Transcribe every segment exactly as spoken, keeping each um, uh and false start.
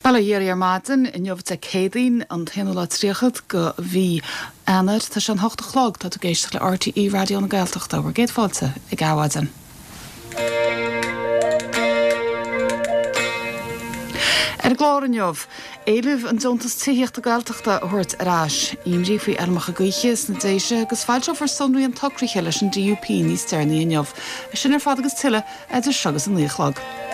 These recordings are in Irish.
Fala hier ar maidin in jobh a cédaín an chéanú tríochad go bhí anar tá se an hocht chlog tá tú géisteach le R T E radio na Gaeltachta bhar géad fáilte i gabhaidan. Er glár an jobh, éileh an diontas tíocht a Gaeltachta thuirt arás, imrí faoi armach a gaiches na déise agus fáilte far sonraí an tochraí leis an D U P níos steirnaí an jobh, a sin ar fad agus tuile idir segus an líochlog.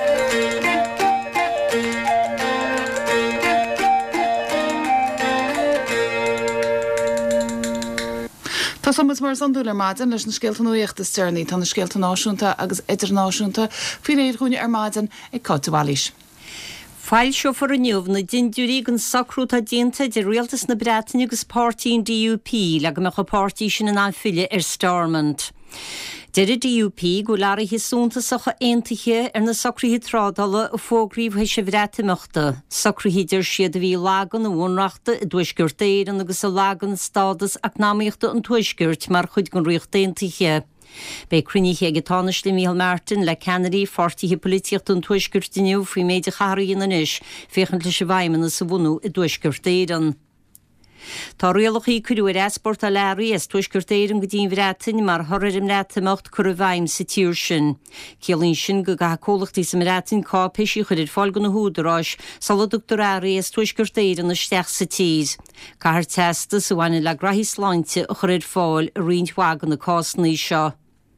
Tá somas mar an dúla maidin leis na scéalta nuíochta steirnaí tá na scéalta náisiúnta agus idirnáisiúnta faoi réir chuine ar maidin ag Cátabhailís. Fáil seo for a nniuh na dinúí an sacrú tá déanta de rialtas na Breataine agus pártaí D U P le go meach a pártaí sin an anfiile ar Stormont. Deir a D U P go lear hisúnta sacha aontaithe ar na sacrúthaí trádala a fógríomh sé bhreaitimeachta. Sacrúthaíidir siad a bhí lágan a bhúnreachta i dúisgurtéirean agus a lágan stádas ach námaíochta an tuisgurt mar chuid gon riocht aontaithe. Bei cruníthe ag táneiste Michael Martin le Canary fortíthe polítíocht an tuisgurtiniu faoi méid a charíon anis féchan le se bhaimena sa bhunú i dúisgurtéirean. Tá rialachaí cuiúir esport a leirí as tuisgurtéirean go dtíon bhreatain mar thorir im reatameacht chur a bhaim sa tíir sin. Cialín sin go gathcólachtaí sa mreatain cápéisí chuidir fáil go na húdaráis sala doctoráí as tuisgurtéirean na steach sa tíd. Cahar testa sa bhaine le grathí sláinte a chuir fáil a rionthhagan na cásnaí seo.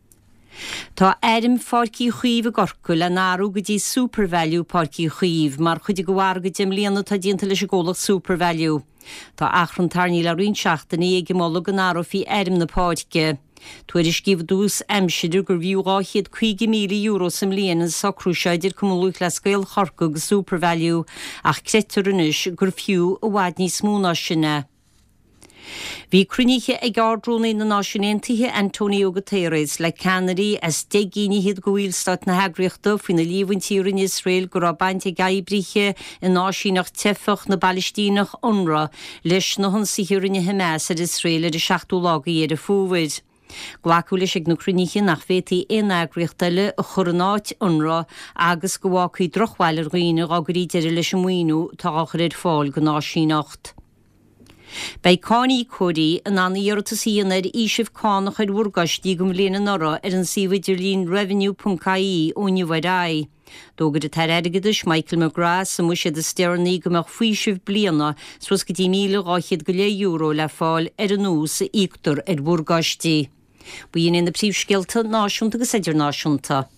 Tá éirim párcií chuomh a gorcail a náú go dtí supervalue párcií chuomh mar chuide go bhhar go dim líana tá dionanta leis a ggólaach supervalue. Tá achran tarní le rionseachta na ag móla go náú fhí éirim na páirce. Tuair is cíomh dús aimsidir gur bhíúáchiad chuige míle euro sam líana an sacrúseidir cumúlúch le scéal chorca go supervalue ach cretarúnis gur fiú a bhaid níos múna sinna. Bhí cruníthe ag ardrúnaí na náisiúntaithe Antonio Guterres le Canary as deigíníhiad go bhfuilstát na heagriachta faoin na líomhaintíir in Israel go raibh baint ag gaibrithe in náisiúnach tefach na Balistínach UNRWA leis na honsíhiúrinne Hamas ar Israel ar i seachtú lágaí ar a fúmhaid. Ghlacu leis ag na cruníthe nach bhétaí in eagriachta le a chornáit UNRWA agus go bhhacaí drochhhail ar ghaoine agarí deireadh leis an mhaoinú tá achar ar fáil go náisiúnacht. Bei cánaí códaí an annaíortas íonar ísibh cánach ar bhurgaistí go mbliana nora ar an síomhaidir lín revenue dot C I ónihhará. Dógad a tar aigeis Michael McGrath sa muisiad a stearnaí go meach faoisibh bliana sos go dtí míle ráchiad go le euro le fáil ar an nús a íoctar ar bhurgaistí. Bhíonn in na príomhscealta náisiúnta agus idirnáisiúnta.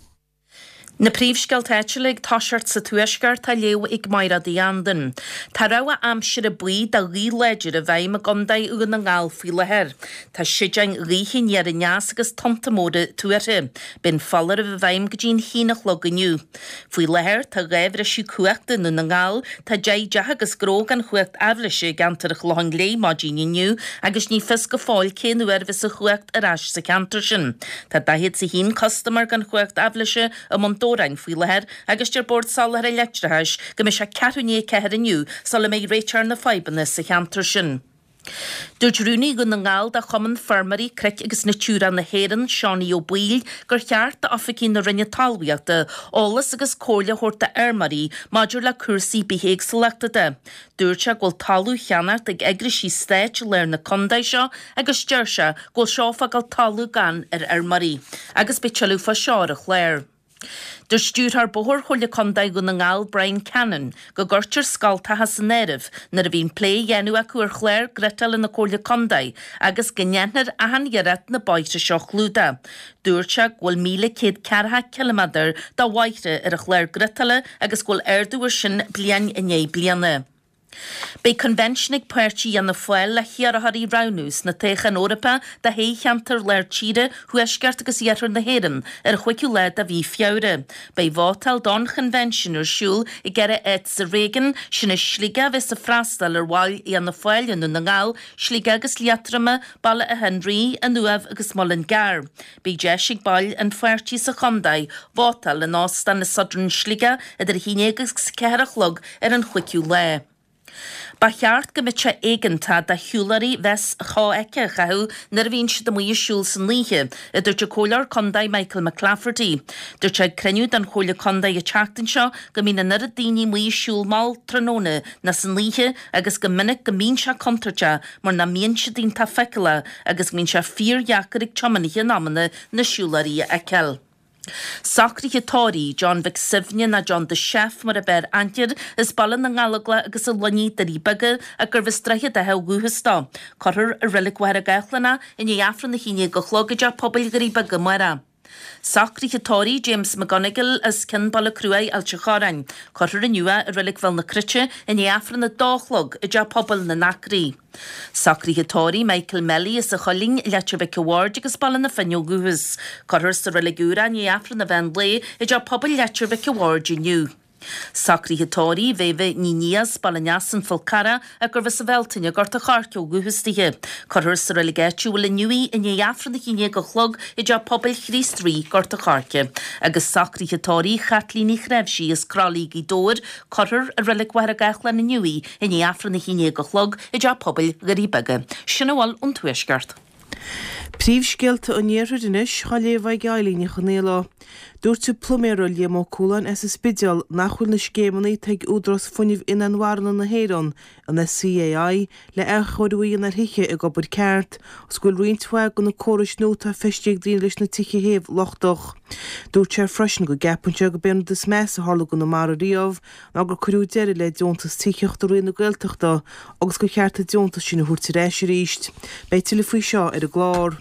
Na príomhscealt éitiúlaigh táseart sa tuaisceart tá leo ag maira díandan. Tá rá amsir a buí a rí leidir a bhaim a gondaid ugan na ngáil faoi lethir. Tá sideang ríchin ar a neas agus tomtamóda tuaire. Ben fallar a bhaim go dín hínach loganiu. Faoi lethir tá raibh a siú cuaachta na na ngáil tá deid deach agus gróg an chuacht aflaise gantar a chláin lé má díniu agus ní fis go fáil céanú ervis a chuacht arás sa cantar sin. Tá dahiad sa hín customer gan chuacht aflaise a montó Rain faoi lethir agus dear bord salar a leitretheis go me se ceúné ceir aniu sal mé réitear na feibanna sa cheantar sin. Dúirtrúnaí go na ngáil de chuman fermarí creic agus na túra na héan Seánaí ó Bíl gur cheart a afficín na rinne talmhaíochta álas agus cóla thuirta airmarí maidir le cuasaí bihéag selectada. Dúirte ghfuil talú cheannart ag eagrisí stéit leir na condaid seo agus deirse ghfuil seofa gal talú gan ar airmarí agus be tealúfa seáir a chléir. Der stúrthar bohor chuile condaid go na ngáil Brian Cannon go gortir scaltathe san éirih nar a bhín plé dhéanú a cuair chléir gretal in na cóla condaid agus gneannar ahangearat na baite seo chlúda. Dúirte ghfuil míle céad ceartha kilometr dá bhaite ar a chléir gretale agus ghfuil airdúir sin blian iné bliana. Bei conventionig puirtí an na foiil le chiarathaí raunús na téchan Orpa de hé cheantar leir tíre huisceart agus dhéatar na héan ar chuiciú leid a bhí fiáre. Bei bhátal don convention ar siúl i gceire éit sa régan sinna slíga bheits sa freastal ar bháil í an na foiil anú na ngáil slíga agus liatrama balla a Henry a nuamh agus molin gar. Bei deisig bail an fuirtí sa chondaid bhátal in ástan na sodran slíga idir híine agus cearachlog ar an chuiciú le. Ba cheart go mit se éigentá de hiúlarí ves chá eice chaú nar bhín si do mí siúl san líthe, a dúirt cólar condaid Michael McClafferty. Dúirt se creniu den chola condaid a teachtain seo go mína nar a daoine mí siúl mal tróna na san líthe agus go minic go mín se contrate mar na míon se dín tá feiceile agus mín se fír jacarig chomaníthe námanna na siúlarí a ceil. Sacríthe tóí John Vic Sivne na John de Chef mar a ber antir is ballan na ngalagla agus a loní darí bage a gur vistrache de hewguhastá. Corr a rilicwar a gaichlanna in i afran na híine go chlógaide pobl garí bage mara. Sacríthe tóí James McGonigal as cin balla cruai al charáin. Corr a nua a rilik fel na critche in i afran na dálog a ja pobl na nacrí. Sacríthe tóí Michael Melly is a choling letre Vic Award agus ballan na fenneoguhus. Corr sa riligúra in i afran na ven le a ja pobl letre Vic Award inniu. Sacríthe tóí bhéh ní nías ballanjasan folcara a gur vis a bheltaine gort a charcio guhustithe. Corr sa religéitiú le nuí in i afran na cíine go chlog i ja pobl chrís trí gort a charce. Agus sacríthe tóí chatlíní chrebsí is crálí í dóir corr a religwar a gaichlan na nuí in i afran na cíine go chlog i ja pobl garí bege. Sinnahil an tuisgart. Príomhscéalta an níorthar inis chaléomh gailíní chanéla. Dúirte pluméra léamó cúlan as is spideal nachhuil na scémannaí teag údras funineh in an warna na héran an na C A I le ar choirúí na hiiche a gobud ceart, scoil riontuag go na córis nóta feisteag drín leis na tiche héh lochtoch. Dúirt ar freisin go gapanse go ben des mes a hála go na mar riamh ná gur cruú deire le deontas ticheocht a roiin na gailteachta agus go cheartta deontas sin na húirta réis ríist. Beitil le faoi seo ar a glár.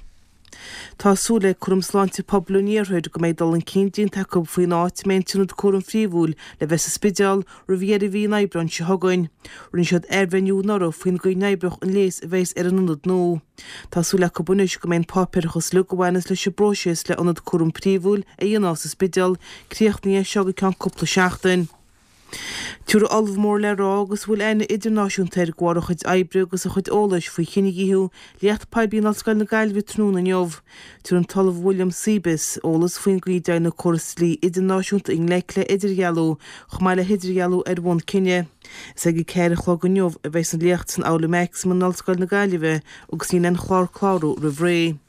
Tásúla chum sláinte poblú níorthaid go méid dal an cindín take faoi náit méintúnad chum fríomhúil le bheits a spideal ru bhéidir bhí neibran se thugain. Rinn siad airhainniú nora faoin go neibreach an léas a bheits ar an únad nó. Tásúla go bunis go méid pápirchas lu gohhainas leis se broisias le anad chum príomhúil a dhéanás a spideal, críochnaí seo go cean coppla seachtain. Túr alv mór le rá agus bhfuil aine idirnáisiúntair ghára chuid ebre agus a chuid ólais faoi chinigíú leat paibíon alscail na gailbhí trúna neomh. Túr an talamh William Seabis ólas faoin gríide na choras lí idirnáisiúnta in leichle idirgealú chumáile idirgealú ar bhain cinne. Is ag céir a chlog an neomh a bheits an leacht san ála mex man alscail na gailbhí agus ní an chlár chlárú ra bhré.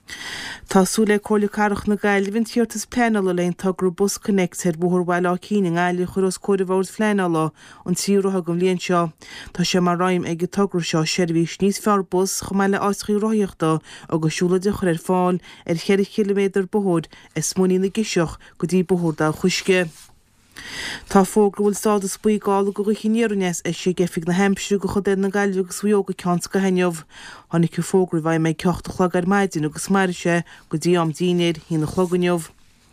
Tású le cóla carach na gailhín tíortas pléanala leon tugur bus connect ar bhthir bhile á cíine gáile churas códa bhhar fléanala an tíúratha go mblion seo. Tá sé mar raim ag tugur seo seirbhís níos fear bus chumáile ásaí roiíochta agus siúla de chur ar fáil ar cheir kilométer bohód is smúí na giiseach go dtí bohód a chuisce. Tá fógra bhfuil stádas buí gála go chinéarnes is sé gefig na hempsú go chudé na gailbh agus bhuioga ceans go haineomh. Tháinig go fógra bhaid méid ceochta chlog ar maidin agus marise go dtí am daoinéad hí na chloganeomh.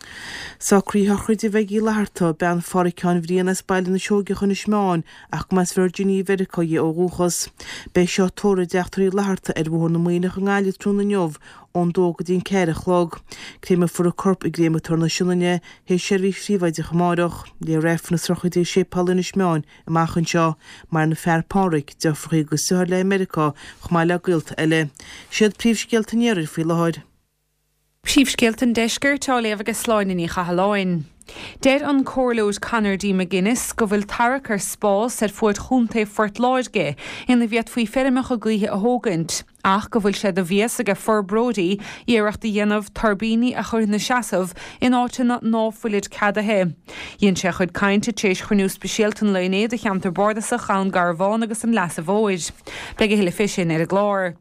Sacrí chuide bheith í leharta ben faricán bhríon na spáile na seoga chun ismeáin ach mas Virginia Verica í ógúchas. Bei seo tóra deachtarí leharta ar bhór na muoine an gáile trúna neomh ón dó go dtíon ceir a chlog. Créime fu a corp i gréime tar na siúlainne hééis seirbhí fríomhaide chamáireach le raibh na srochaidí sé palin ismeáin amachchan seo mar na fearpáric deafraí go suir le America chumáile gailt eile. Siad príomhscéalta néir faoi leáid. Príomhscéalta deisgur tá léamh agus sláinnaí chahaláin. Dead an córlóid Conor D. McGuinness go bhfuil tarach ar spás ar fuair chunta Fort Láidge ina bhíad faoi ferrimeach a gaothe a thógant. Ach go bhfuil sé do bhías aga forbródaí iarachta dhéanamh turbíní a chur na seasamh in áitina náfuilid cadathe. Dhéon sé chud cainte tééis chuinú speisialtan leonéad a cheantar bordas a chan garbháin agus an leas a bhóid. Beige heile fisin ar a glár.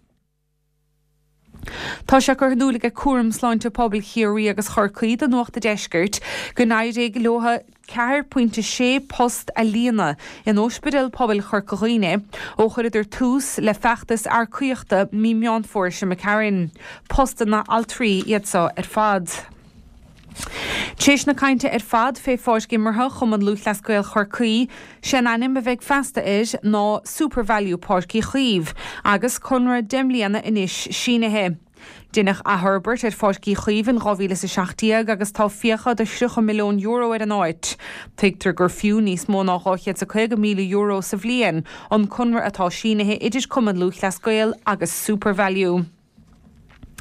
Tá se gur dúlaigh cuam sláinte poblbal chiaí agus chorcaíd an nuachta deisgurt go náidé lotha ceir pointe sé post a líana in ospidal poblbal chorcaíine ó chuir idir tús le feachtas ar cuiochta mí meán fór sem me cairn. Posta na altrí iadsa ar fad. Téis na cainte ar fad fé fáis gimartha chum an luúth lescail chorcaí sin anim a bheith festa is ná supervalue páircí chuomh agus chunra demlíanana inis sinathe. Dinach a Herbert ar fáiscí chuomh an ghóhíle sa seachtaíag agus tá fiocha de srucha milliún euro ar an áit. Teigtar gur fiú níos mó ná háchiad sa chuige míle euro sa bhliain an chunra atá sinathe idir cum an luúth lescail agus supervalue.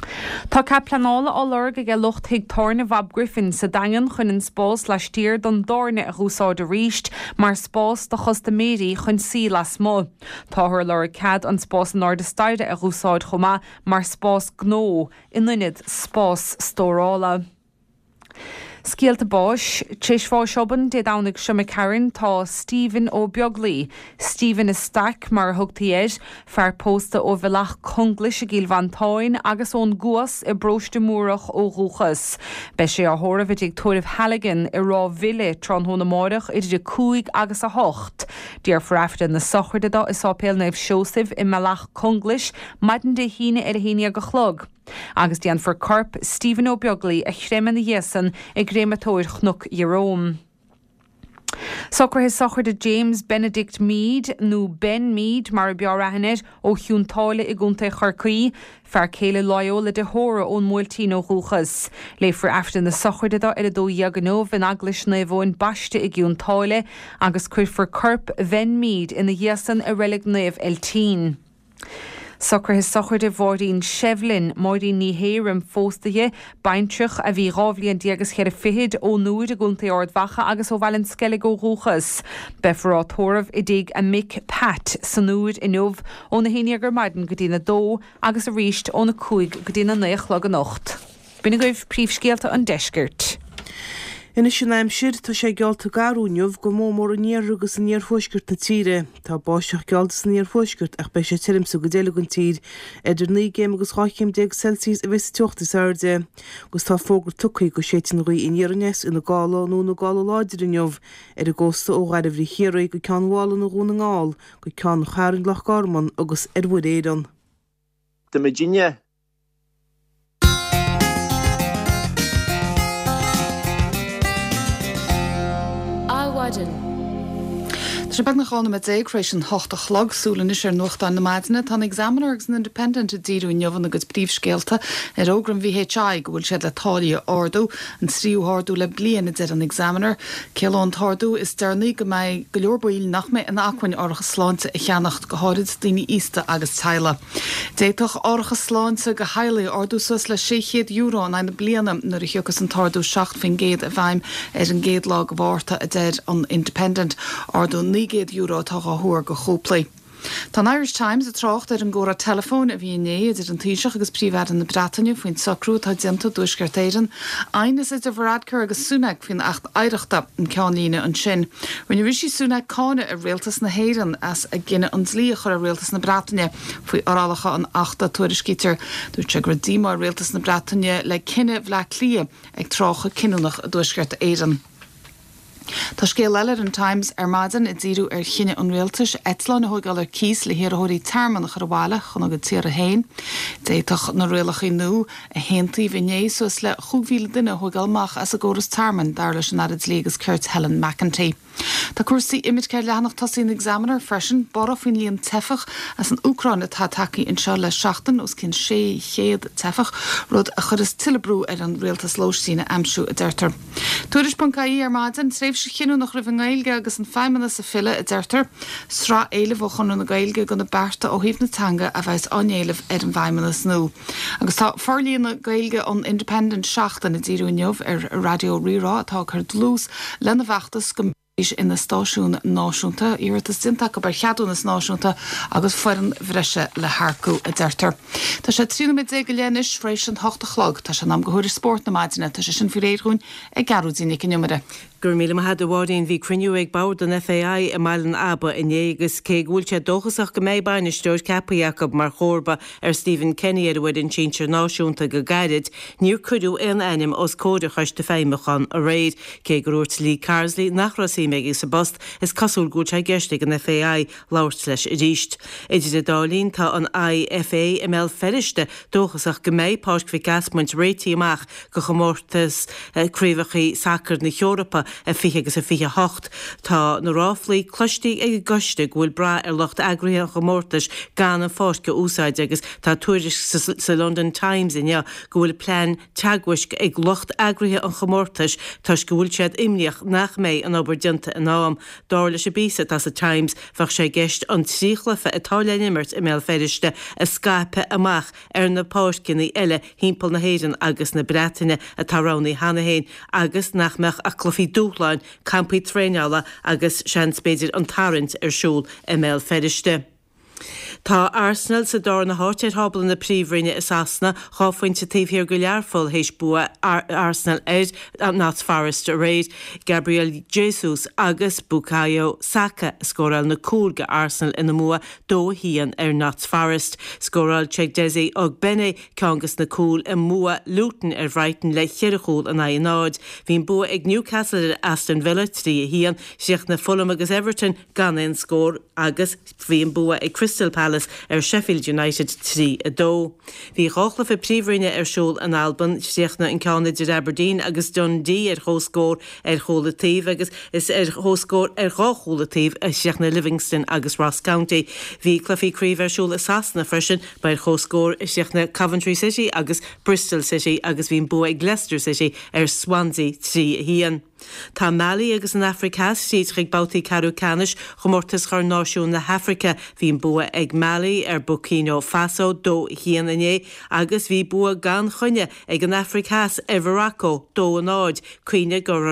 Tá cap planála á lurga ge lucht hiag torna Bob Griffin sa dagan chun an spás leis tír don dorna a rúsáid a ríist, mar spás do chusta méí chun sí las mó. Táthir lur cad an spás an áda staide a rúsáid chomá mar spás gnó, in linid spás stórála. Scialta báis, tríis fá seoban de dánig siome Karen tá Stephen ó Beagley. Stephen is stac mar thugtaí fear pósta ó bhilach conglis a gíl vantáin agus ón guas i brosta múrach ó rúchas. Be sé a thóra bheit ag tuairh Halligan i rá vile tron hóna mórach idir de cúig agus a hocht. Díar forafta na sochirda is ápéal naibh Siosif i meach conglis maidan de híine ar a híine go chlog. Agus dían for corp Stephen ó Beagley a chréman na dhéasan ag grématóir chnuk Jerome. Soccer his soccer de James Benedict Mead nó Ben Mead mar bearahanid ó hiúntáile i gúnta charcaí fear céile Loyola de Hóra ón Múiltín ó Rúchas. Léifar aftan na sochirda ar a dó Iaganóv in aglis na bhóin baiste i giúntáile agus cuir for corp Ben Mead in na dhéasan a relic naibh Eltín. Soccer his sochir de Vordín Shevlin, Mordín ní héirim fóstaige, baintrich a bhí rábhlíon diagus cheir a fihid ó nuaid a gúnta ord vacha agus ó bhailen sceile go rúchas. Befrá tóramh i dig a Mick Pat san nuaid in nuamh ó na héine gur maidin go dtína dó agus a ríist ó na cúig go dtína néachlog an nocht. Bina goibh príomhscéalta an deisgirt. Ina sin aimsir tá sé gealta garúneamh go mó mór an níor agus an níor fóisgirt na tíre. Tá báiseach gealtas an níor fóisgirt ach be sé tirimsa go déile an tír idir ní géim agus cháicim déag Celsius a bheits tuachtas airde. Gus tá fógur tucaí go séitin roí in níornes ina gála nó na gála láidir inneamh ar a gósta ó gáir bhrí chéraí go ceanhála na gúna ngáil go cean chárin lech garman agus ar bhd éan. De Virginia. Tá bag na chána me éagrééis an hocht a chlog súlan is ar nuachta na maidine tá examiner agus an independent a díú neomhan agus príomhscéalta ar ógram V H I go bhfuil siad le tália ordú an tríúthú le bliana de an examiner. Ceán thardú is dearnaí go mbeidh go leorbail nach mé an acuin orcha sláinte i cheannacht go háid daoine ísta agus teile. Déitoch orcha sláinte go heileí ordú sus le séchéad euro an aine bliana nuair a thiúchas an tardú seacht fin géad a bhaim ar an géad lá go bhharrta a dead an independent ordú nígéad euro tá a thuair go chóplaí. Tá Irish Times a trocht ar an ggóra telefón a bhí né idir an tíiseach agus príomhhead na Bretainne faoin socrú tá dianta dúsgartéiran. Aine is a bhradcar agus Súnach faoin acht aireachta an ceanlíne an sin. Rinne bhí sí Súnach cáine a réaltas na héireann as a gine an slí chur a réaltas na Bretainne faoi orálacha an achta tuairiscítear dúirt se gur díma réaltas na Bretainne le cinenne bhla clia ag trocha cinúnach a dúsgart éireann. Tá scéal eile an Times ar maidin i ddíú ar chinine an réaltas Etlán a thugáil ar cís le hiarthirí terman chu bhile chun agad tíar a hain. Déitach na réalachaí nó a héntaí bhné sus le chuhíle duine thugáilmach as a ggóras terman dar leis an arid légus Kurt Helen McEntee. Tá cuasaí imid ceir leannach tasí an examiner freisin bara faoin líon tefach as an Ucraine tá takeí in seo le seachtain os cin sé chéad tefach rud a chud is tilebrú ar an réaltas lóistíine amsú a deirtar. Tuairis.caí ar maidin tréimh se chinú nach rih an gailge agus an feimena sa file a deirtar srá éileh chunú na gailge go na berta ó híomh natanga a bheits anéileh ar an bhaimena snú. Agus tá forlíon na gailge an independent seachtain na ddíúneomh ar radio rirá atá chu dlús lena bheachtas go in na stáisiún náisiúnta, iirtas dinta go bar cheadúnas náisiúnta agus foiran bhreise le Harcú a deirtar. Tá sé trína mé dé go léanis frééis an hocht a chlog, tá sé am gohuiir sport na maidine, tá sé sin fi réirún ag garúdíine cinniumire. Gur míle had a bhádaín bhí cruniú ag bád an F A I a mailan abba in égus cé gúil sé dochasach go méid baine stúir Cappa Jacob mar chórba ar Stephen Kenny ar bhfuid in tíir náisiúnta go gairid, níor cuiú an anim os códa chuiste féimechan a réid cé gurúirt Lee Carsley nach rasí méid sa bost is cosúil gúil sé geistig an F A I láirt leis i ríist. Idir a dálín tá an I F A i mé ferrichte dochasach go méid páisc fi gasmuint réití amach go chomórtas críomhachaí sacr na Eorpa a fiche agus a fiche hocht tá na ráflaí cloistí ag goiste bhfuil bra ar locht agrithe go mórtas gan an fást go úsáid agus tá tuairis sa London Times in ja go bhfuil plan teaghuiisc ag locht agrithe an chomórtas tás go bhfuil siad imneach nach méid an obair dinta an nám dá leis a bísa tá sa Times fach sé gceist an tríchlafa atá le nimmert i mé féidiriste a scape amach ar na páiscinnaí eile hímpel na héan agus na Bretainine a tarránaí hanahéin agus nach meach a clufií dúchláin campaí tréineála agus sean spéidir an tarint ar siúl i mé féidiriste. Tá Arsenal sa dá na háteir habal na príomhrinne is asna cháfuinte taobhhir go learfol hééis bua Ar Arsenal air an Notts Forest a réid Gabriel Jesus agus Bukayo Saka scóráil na cúlga Arsenal ina mua dó hían ar Notts Forest. Scóráil Check Desi og Benne ceangas na cúl i mua Luton ar Brighton le cheirechúil an aonáid. Bhín bua ag Newcastle ar Aston Villa trí hían seach na Fulham agus Everton gan in scór agus bhín bua ag Crystal Palace ar Sheffield United trí a dó. Bhí cháchla fi príomhrinne ar siúl an Alban seachna in Cána de Aberdeen agus Dundee ar chóscór ar cholatíh agus is ar chóscór ar chácholatíh a seachna Livingston agus Ross County. Bhí clufií críomh ar siúl is asna freisin ba chóscór is seachna Coventry City agus Bristol City agus bhín bua ag Leicester City ar Swansea trí hían. Tá Mali agus an Africas siad chuig bátaí carú canis chomórtas chur náisiún na Africa bhín bua ag Mali ar Burkina Faso dó hían ané agus bhí bua gan chunne ag an Africas ar Morocco dó an áid cuioine go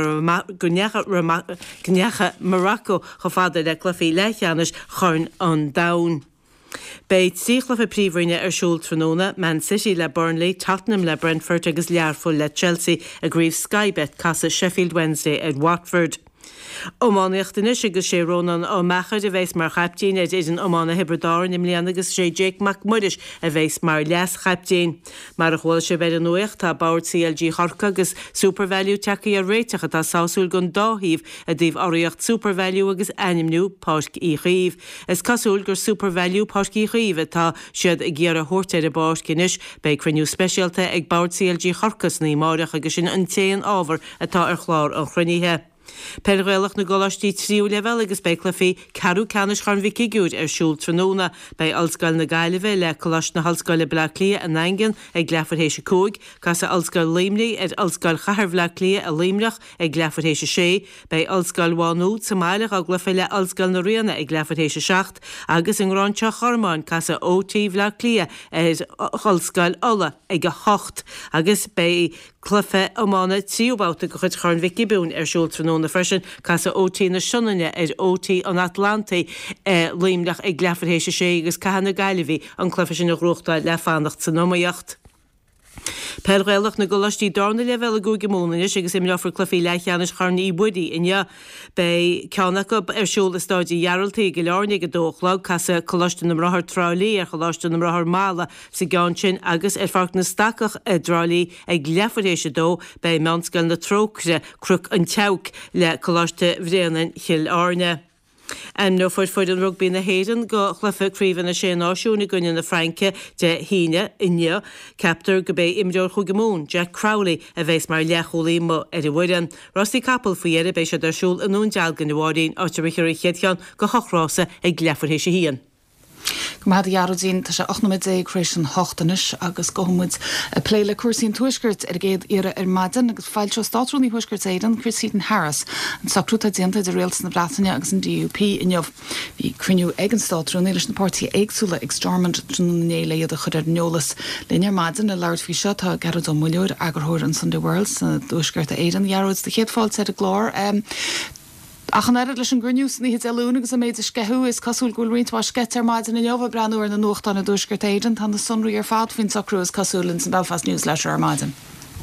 gneacha Morocco go fada le clufií leithcheanis chun an dain. Beit síchla a príomhrinne ar siúl tróna, Man City le Burnley, Tottenham le Brentford agus learfol le Chelsea a gríomh Sky Bet casa Sheffield Wednesday at Watford. Ómánaíochtanis agus sé rónan ó mechad a bheits mar chaptíín é idir ómána hebredáin im líana agus sé Jake McMurdish a bheits mar leas chaptíín. Mar a chháil sé bheith an nuocht tá Bauer C L G Chorca agus Supervalue techaí a réitecha tá sáúil gon dáhíh a dtíobh áíocht Supervalue agus animnú páisc í chaomh. Is cosúil gur Supervalue páisc í chaomh tá siad a ggéar a thuirteir a báis cinis be cruniú speisialta ag Bauer C L G Chorcas ní máireach agus sin an téan ábhar atá ar chlár an chruníthe. Perghailach na golastí tríú level agus beclafií carú canis chun vicigúd ar siúl tróna bei alscail na gaiileh le colas na halscaile Blaclia a Nangan ag glefarhéise cóig, cas a alscail Limlí ar alscail Chahar Blaclia a Limlach ag glefarhéise sé, bei alscail Wanú sa maileach a glufa le alscail na Riana ag glefarhéise seacht, agus in Ránte Charmáin cas a O T Blaclia ar alscail Ola ag a hocht, agus bei clufa ómána tíobáta go chud chun vicibún ar siúl tróna freisin cas a O T na Sionnine ar O T an Atlanta líimlach ag glefarhéise sé agus cahanna gaiilehí an clufa sin na ruachta le fannacht san nómaíocht. Perghailach na golastí darna le bheile go gemónanis agus im leafar clufií leithcheanis charnaí budí inne bei ceannach ar siúl is stáidí jaraltaí go learnig go dóchlag casa choláiste na mrathir trálí ar choláiste na mrathir mála sa gceann sin agus ar fart na stacach a drálí ag glefarhéise dó bei meánscail na trócre cruc an teach le choláiste bhréanan chill áne. Am nó fuid fuid an rugbí na héan go chlufa críomhan na sé náisiúna gunne na Franke de híine inne captar go bé imreor chu gomún Jack Crowley a bheits mar lecholaí mo ar i bhuian. Rosí capal faoiar bééis ar siúil anún dealgan na bhádaín áitir a chéadchean go chochrása ag glefarhéise hían. Go had jarodín tá sé ochnomid é creation hochtanis agus gomuid a pléile cuasín tuisgurt ar géad ire ar maidin agus fáilte státrúní thuisgurt éan Christine Harris an sacrúta dianta de réaltas na Bretainine agus an D U P inmh hí cruniú ag an státrúní leis na pártaí éagsúla ag Stormont trúnéile iad a chud ar neolalas línear maidin le leir fhí seo tá garad ó muúir agurthir an Sunday World na dúisgurt a éan jaróid de chéadfáil sé a glór. Achan erad leis an grniús ní hit eún agus a méid a sceú is cosúil gúil rintá sketar maidin na neomh breúir na nuachta na dúisgurt éan tá na sunraí ar fád fin sacrús cosúlinn san Belfast Newsletter ar maidin.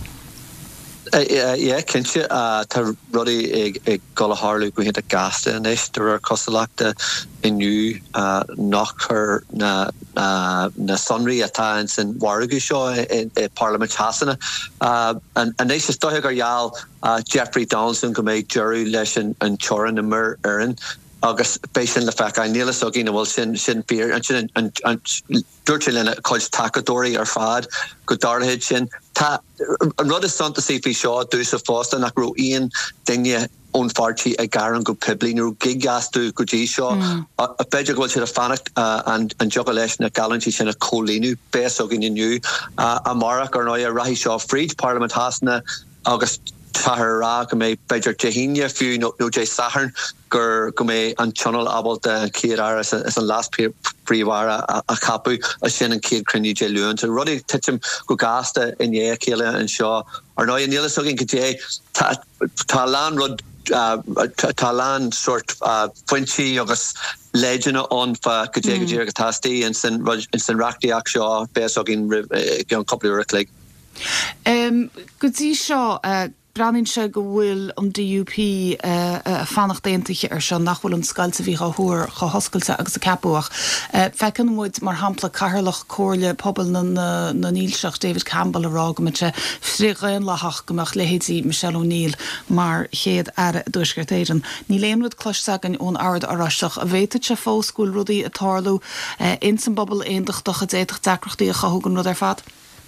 Ja, kinse tá rudi ag gola Harlú go hin a gasta in éis der ar cosachta inniu nachchur na na sunraí atá in san wargu seo in Parliament hasanna an éis is stoigh ar jaall Jeffrey Donaldson go méid jury leis an choran na mar erin agus bésin le fecha níla sogí na bhfuil sin sin fear an sin an dúirte lena coil tacadóí ar fad go darthaid sin tá an rud is santa sí fhí seo dús a fásta nach ró íon daine ón fartí a garan go peblínú gigastú go dí seo a beidir gohfuil si a fannacht an jog leis na galantí sin a cholíú bes a gin inniu a marach ar nó a rahí seo fríd Parliament hasna agus tahar go mé beidir tehinia fiú no no jay saharn gur go mé an channel abal de kier as as an last privara a capu a sin an kid crinny jay luan to ruddy tichim go gasta in ye kila and shaw or no in the other sogin kje ta land rud ta land sort uh twenty agus legend on fa kje kje tasti and sin in sin rakti akshaw besogin gan couple of like um could see shaw uh Branin se go bhfuil an D U P a fannacht déantaige ar se nachhfuil an scailta bhí thuair go hoscailte agus a capúach. Fecinn muid mar hampla cairlach cóirle pobl na nílseach David Campbell a rá go me se fríghain lethach gomach lehétí Michelle O'Neill mar chéad ar dúisgurt éidir. Ní léonmid cloistegan ón ard araisteach a bhéite se fóscúil rudaí a tarlú in san bobbal aondacht do a déiteach deacrochtaí a chathúgan rud ar fad.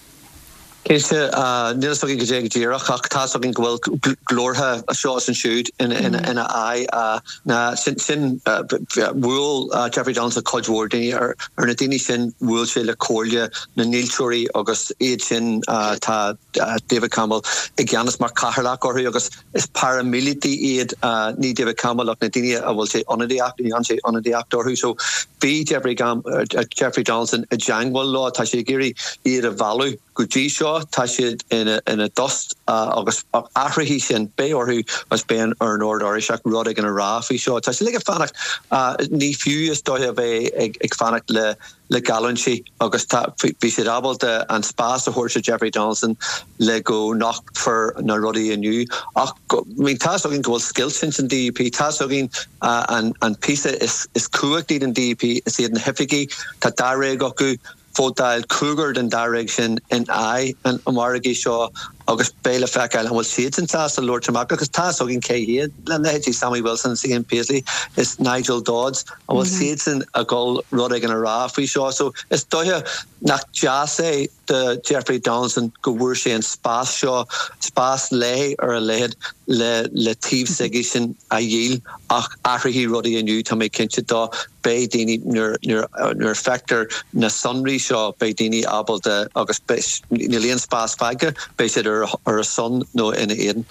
Keise uh nilsogin gejeg jira chak tasogin gwel glorha a shows and shoot in in in a eye uh na sin sin wool Jeffrey Johnson Codwardy or or na dini sin wool le Corlia na Nilchuri August Aitchin uh ta David Campbell Giannis Mark Caharlach or August is paramilitary aid uh ni David Campbell na dini I will say on the actor on say on the actor who so be Jeffrey Gam Jeffrey Johnson a jangwell law tashigiri aid a value Guji Shaw Tashid in a in a dust uh August Afrihi sin Bay or who was being or Nord or Ishak Roddick in a Rafi Shaw Tash like a fanac uh ni few is to have a a fanac le le galanchi August Bishirable de and spas a horse Jeffrey Johnson le go knock for na Roddy and you I mean Tasogin go skill since in D U P Tasogin uh and and Pisa is is cooked in D U P is in Hefigi Tatare Goku Fodal Cougar and direction in I and Amaragi Shaw August Bale Fecal and will see it in Tassa Lord Tamaka because Tassogin K here and the Sammy Wilson seeing Paisley is Nigel Dodds and we'll see it in a goal Roddick and a Rafi Shaw so it's Doya Nak Jase the Jeffrey Donaldson go worship and Spas Shaw Spas lay or a lead le le Tiv Segishin a yield Afrihi Roddy and you to make Kinchita Bay Dini near near near factor na Sunri Shaw Bay Dini Abel the August Bish Nilian Spas Faga based or or a son no in Eden.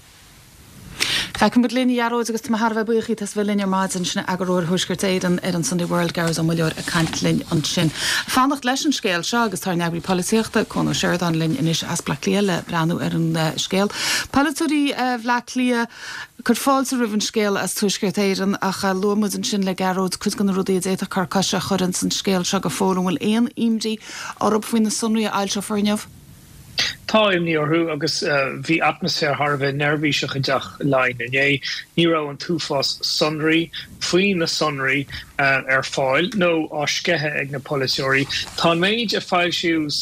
Fecin bud líní aró agus tá Harbh buchaí tas bhfuil linear maidin sinna agarúir thuisgurt éidan ar an Sunday World Gars an maileor a cantlinn an sin. Fannacht leis an scéal seo agus tar nebrí políochta chun Sheridan linn inis as bla léile breanú ar an scéal. Polúí bhla lia chur fáilte rih an scéal as tuisgurt éidan a cha lomud an sin le garód chud gan rudí éit a carcaise churann san scéal seo go fórum bhfuil éon imdí orb faoin na sunraí a ailse forneamh. Time ní orthú agus bhí atmosfér Harbh nervhíseach a deach lein in é ní rá an túfás sunraí faoin na sunraí ar fáil nó áiscethe ag na polisiúirí. Tá méid a fáil siús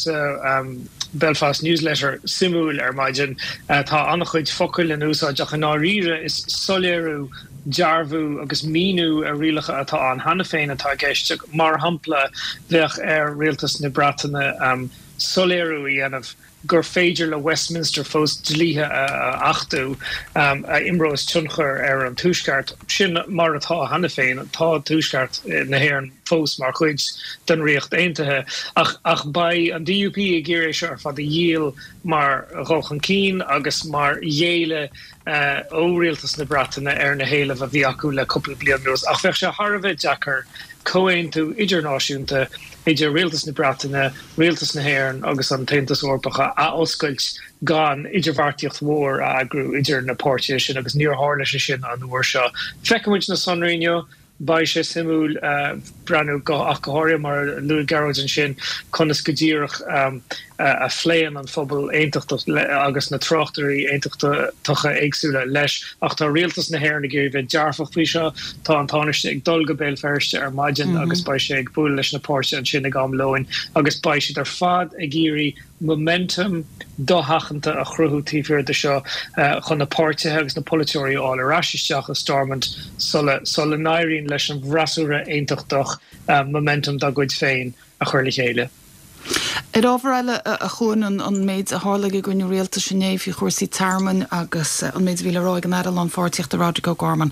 Belfast newsletter simúil ar maidin tá annach chuid focail in úsáideach an áíre is soléirú Jarvu agus míú a rialacha atá an hana féin atá geisteach mar hampla bheith ar rialtas na Bratainna um, soléirú i anamh gur féidir le Westminster fós dlíthe uh, achtu um, uh, imrós tunchar ar an túisceart sin mar atá hana féin tá túisceart na héan fós mar chuid den riocht aontaithe ach, ach by an D U P i ggéir éis ar fad a díal mar rochan cín agus mar dhéile uh, ó rialtas na Bratainna ar na héile a bhí acu le cúpla bliain nuas ach bheith se Harbh Jackar coin tú idirnáisiúnta idir rialtas na Bratainna, rialtas na Héireann agus an taontas orpacha a oscailt gan idirmhairtíocht mhór a agrú idir na páirte sin agus níor hála sin an bhuair seo. Feicimid na Sanríneo ba sé simúl uh, breanú go ach gohair mar Louis Garrod an sin conas go ddíireach um, uh, a phléan an phobal éintachta agus na trochtarí éintachta tucha éagsúla leis ach tá rialtas na Héireann géir bheith dearfach fao seo tá an táneiste ag dul go béil ferste ar maidin mm-hmm. agus ba sé ag búil leis na páirte an sin ag am loin agus ba sé ar fad a géirí momentum dohachanta a chruthú tífir de seo uh, chun na páirte agus na polisiúirí áil arráisisteach a Stormont sola sola nairíonn leis an bhrasúra éintachach uh, momentum da goid féin a chuirla chéile. It ábhar eile a chuin an méid a hálaigh gon réalta sinnéh fi chuirsaí tarman agus an méid bhíle ráig an air an fátíocht a Rodrigo Gorman.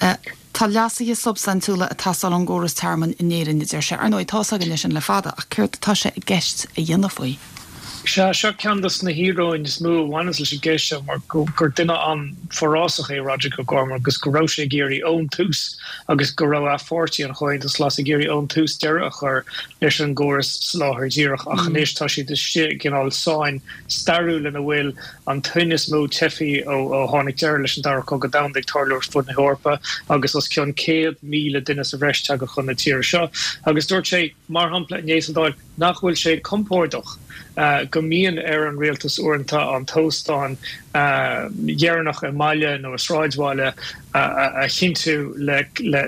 Tá leasathe substantiúla a tasal an ggóras tarman inéan idir sé ar nó tásagan sin le fada a chuirt tá sé i gceist a dhéanamh faoi. Se se ceandas na híróin is mú bhanas leis géise mar gur duine an forrásach é Rodrigo Gorman agus go raibh sé géirí ón tús agus go raibh a fortí an chuid is las a géirí ón tús deire a chur leis an ggóras sláthir díreach a chanéis tá si de si ginál sáin starú lena bhfuil an tuinis mú tefií ó tháinig deir leis an dar go go damdaigh tarlúir fud na Eorpa agus os ceann céad míle duine sa bhreiste go chun na tíir seo agus dúirt sé mar hampla nééis an dáil nach bhfuil sé compórdoch. Uh, go míon ar an réaltas uanta an tóstáin dhearnach a maiile nó a sráidháile a chinú le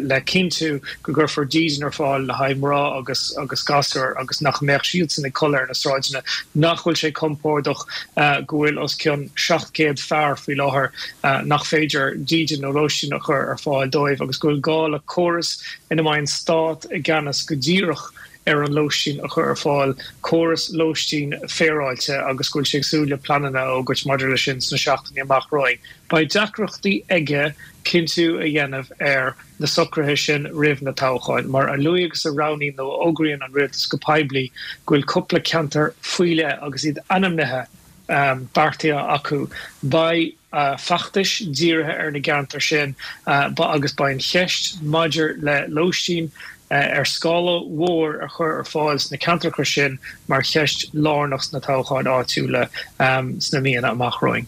cinú go gur for dían ar fáil le haimrá agus agus gasar agus nach meach siúd san na colir na sráidna nachhfuil sé compórdoch go bhfuil os ceann seachcéad fearr faoi láthair nach féidir dían nó roisin nach chur ar fáil dóibh agus gofuil gáil a choras ina maion stát i gceannas go díirech ar an lóistín a chur ar fáil choras lóistín féráilte agus gúil sé súla planana ó gut maidir sin na seachtaí amach roiing. Ba deacrachtaí aige cinntiú a dhéanamh ar na socrathe sin rih na táchaáin, mar a luígus a raní nó ógraíonn an rialtas go paibli gúil coppla ceantar fuiile agus iad anamnithe um, bartia acu ba uh, fachtais díirithe ar na geantar sin uh, ba agus ba an cheist maidir le lóistín Uh, ar scala mhór a chur ar fáils na cantar sin mar cheist lárnachs na táchaáin áitiúla um, sna míon amach roiing.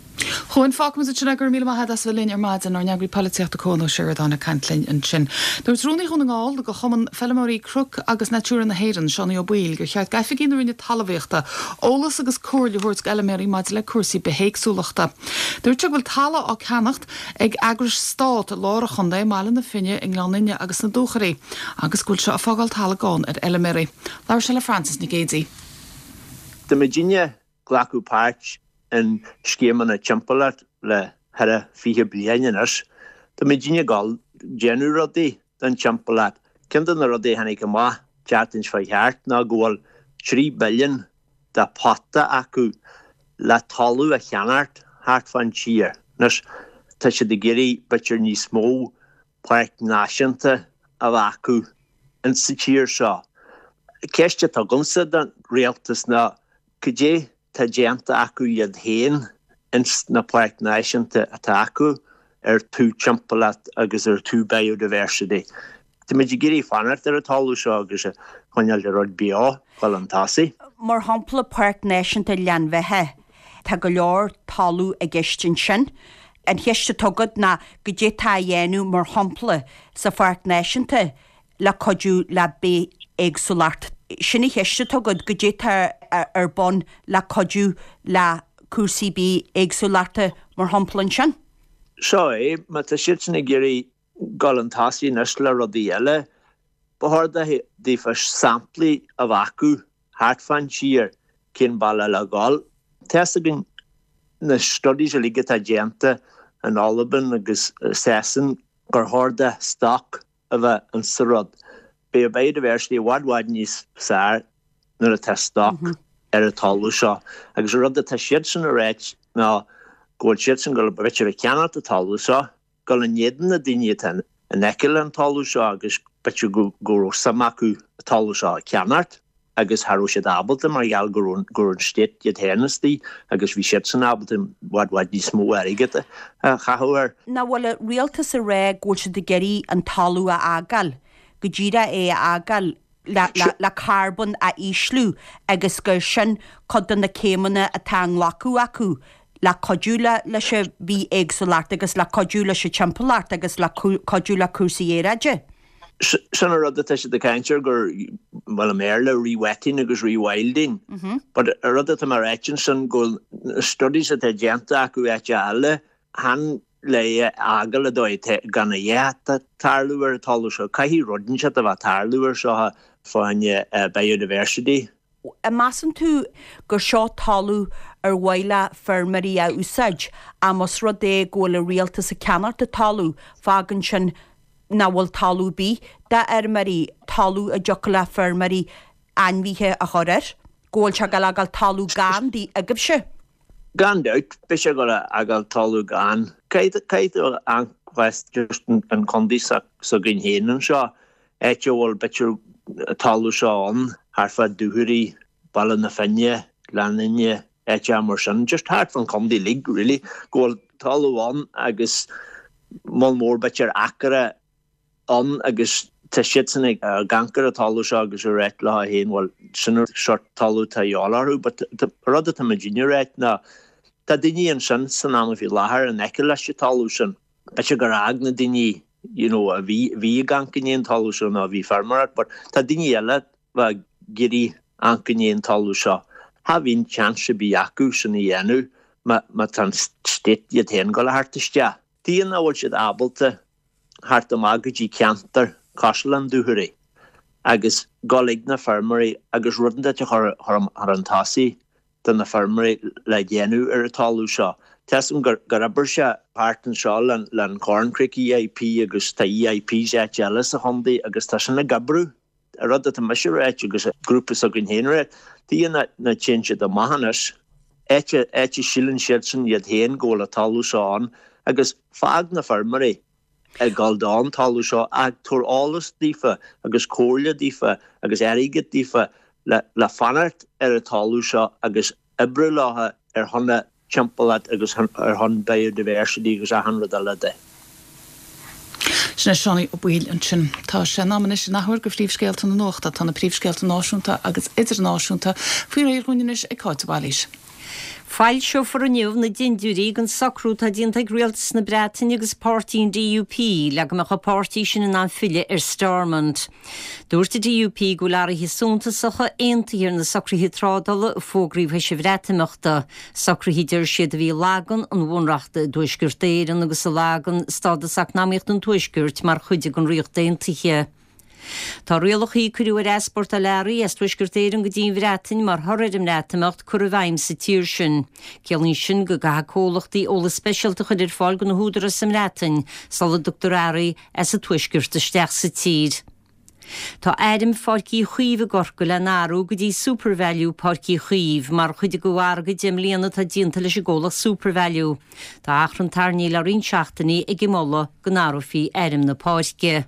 Chn fá mu sinna gur míle maithe as bhfuilín ar maidan ar neagraí políocht a cóna siúr anna cantlinn an sin. Dúirt rúnaí chun ngáil go chuman fellamóí cruc agus natúra na héan seánna ó buil gur cheart gaifa gin rinne talhíochta ólas agus cuairle thuirt eileméí maid le cuasaí behéigsúlachta. Dúirt bhfuil talla á ceannacht ag agras stát lára chundé mála na finne in gláine agus na dúchaí agus gúil se a fágáil talla gáin ar eileméí. Lair se le Francis na Gédí. De Virginia glacu páirt in scéman a timpplaat le herre fihe blianers. De Virginia gal genu rodí den timpplaat. Kindan rodí hannig ma chatins fa hart na goal three billion da patta acu la talu a cheanart hart van cheer. Nus ta se de geri butcher ní smó park nashanta a acu in sa cheer seo. Keiste tá gomsa den réaltas na kujé ta janta acu iad héin ins na park nashanta a acu ar tú timpplaat agus ar tú biodiversity. Tá méid géirí fanart ar a talú seo agus a chuineal de rud bíá gáil an tasí. Mar hampla Park Nation a leanmhethe tá go leor talú a gistin sin an heiste tugad na go dé tá dhéanú mar hampla sa Park Nation le codú le bé éagsúlart. Sinna heiste tugad go dé tá ar bon le codú le cuasaí bí éagsúlarte mar hamplan sin. Seo é, má tá siad sinna géirí gáil an tasí nes le rodí eile, báthirda dí fas samplaí a bhacu hart fan siar cin bailla le gáil. Testa gin na studies a ligad a déanta an Alban agus Sesson gur háda stock a bheith an sarod. Bé a biodiversity wadwad níos sár nar a tá stock ar a talú seo. Agus rud a tá siad sin a réit ná Gwyl siad sy'n gael bethau a cianat y talw so, gael yn jedyn y dyniau ten, yn ecel yn talw so, agos bethau gwrw samacu y talw so a cianat, agos harw siad abod yma iael gwrw'n stit iad hennes di, agos fi siad sy'n abod ym wad wad ni smw erigyd a chahwyr. Na wala realtas a re gwyl siad y geri yn talw a agal, gyjira e agal, La, la, la carbon a islú agus gur sin codan na céimena a tá lacu acu. La codúla le se bhí éagsúlart agus la codúla se timpplaart agus la codúla cuasaí éireide. Sin rud a teise de caiintear gur bhfuil méir le rewetting agus rewilding. But a rud a mar éitin sin go studies a te déanta acu éite eile han le agal a dóid gan a dhéata tarlúir a talú seo. Caihí rudin se a bh tarlúir seo fáinne biodiversity. A masan tú gur seo talú ar bhaile fermarí a úsáid a mas rud é ggóil a rialtas a ceanart a talú fágan sin na bhfuil talú bí de ar marí talú a joca le fermarí anmhíthe a chorir. ggóil se gal agal talú gan dí agab se. Gan deut, be se go agal talú gan. Cait an quest just an condi sa gyn hénan seo, etio wal betur talú seo an, harfa duhuri, balan na fenye, laninye, etio amorsan, just hard van condi lig, really. Gol talú an, agus mal mór betur akara an, agus ta shitsen ag gankar a talú seo agus a reit la hen, wal sinner short talú ta yalarú, but rada ta ma junior reit na, ta dini an sin san am fi lahar an ekkel leis talú sin, betur garag na dini, you know, a vi vi gankin talú sin a vi farmarat, but ta dini ela va giri ankin talú seo. Ha vin chance bi acu sin i enu, ma ma tan stit yet hen gal hartistja. Dien a wol sit abelte hart am agaji canter Cashland duhuri. Agus golig na farmari agus rudden dat har har an tasi den na farmari le genu er talú seo. Tesum gar garabersha parten seo lan lan corn crick E I P agus ta E I P ja jealous a hondi agus ta na gabru. Rud dat a measure agus a group is agin henre. Dien na na change the mahanas. Etche etche shillen shitsen yet hen gola talú seo an agus fag na farmari. A galdán talú seo ag tor alles dífa agus cóirle dífa agus erige dífa le, le fanart ar a talú seo agus ibre látha ar honna timpplaat agus ar hon biodiversity agus a hanrad a de. Sinna seánnaí ó bhil an sin tá sé náman is nachhuiir go phríomhscéalta na nóachta tá na príomhscéalta náisiúnta agus idirnáisiúnta faoi réalhúineis ag cáitabhailís. Fáil seo for aniuh na dinúí an sacrút a dionanta réaltas na Breataine agus pártaí D U P le go mecha pártaí sin in an fiile ar Stormont. Dúirta D U P go lear hí súnta sacha aontaíar na sacrúthaí trádala a fógríomh he sé bhreatamachta. Sacrúthaí deir siad a bhí lágan an bhunreachta dúisgurtéirean agus a lágan stádas náíocht an tuisgurt mar chuide an riocht daontaithe. Tá rialachaí curú ar esporta leirí as tuisgurtéirean go dtíon bhreatain mar thoirim réatamacht cur a bhaim sa tíir sin. Ceallaín sin go gathcólachtaí óla speisialta chud ar fáil go na húdar a sam réatain sal a doctoráí as a tuisgurta steach sa tír. Tá éidim fácií chuomh gorca le náró go dtí supervalue pácií chuomh mar chuide go bhharga dim líana tá dionanta leis ggóla supervalue. Tá achran tarníí le rion seachtaí ag gimolla go nárófií éidim na páce.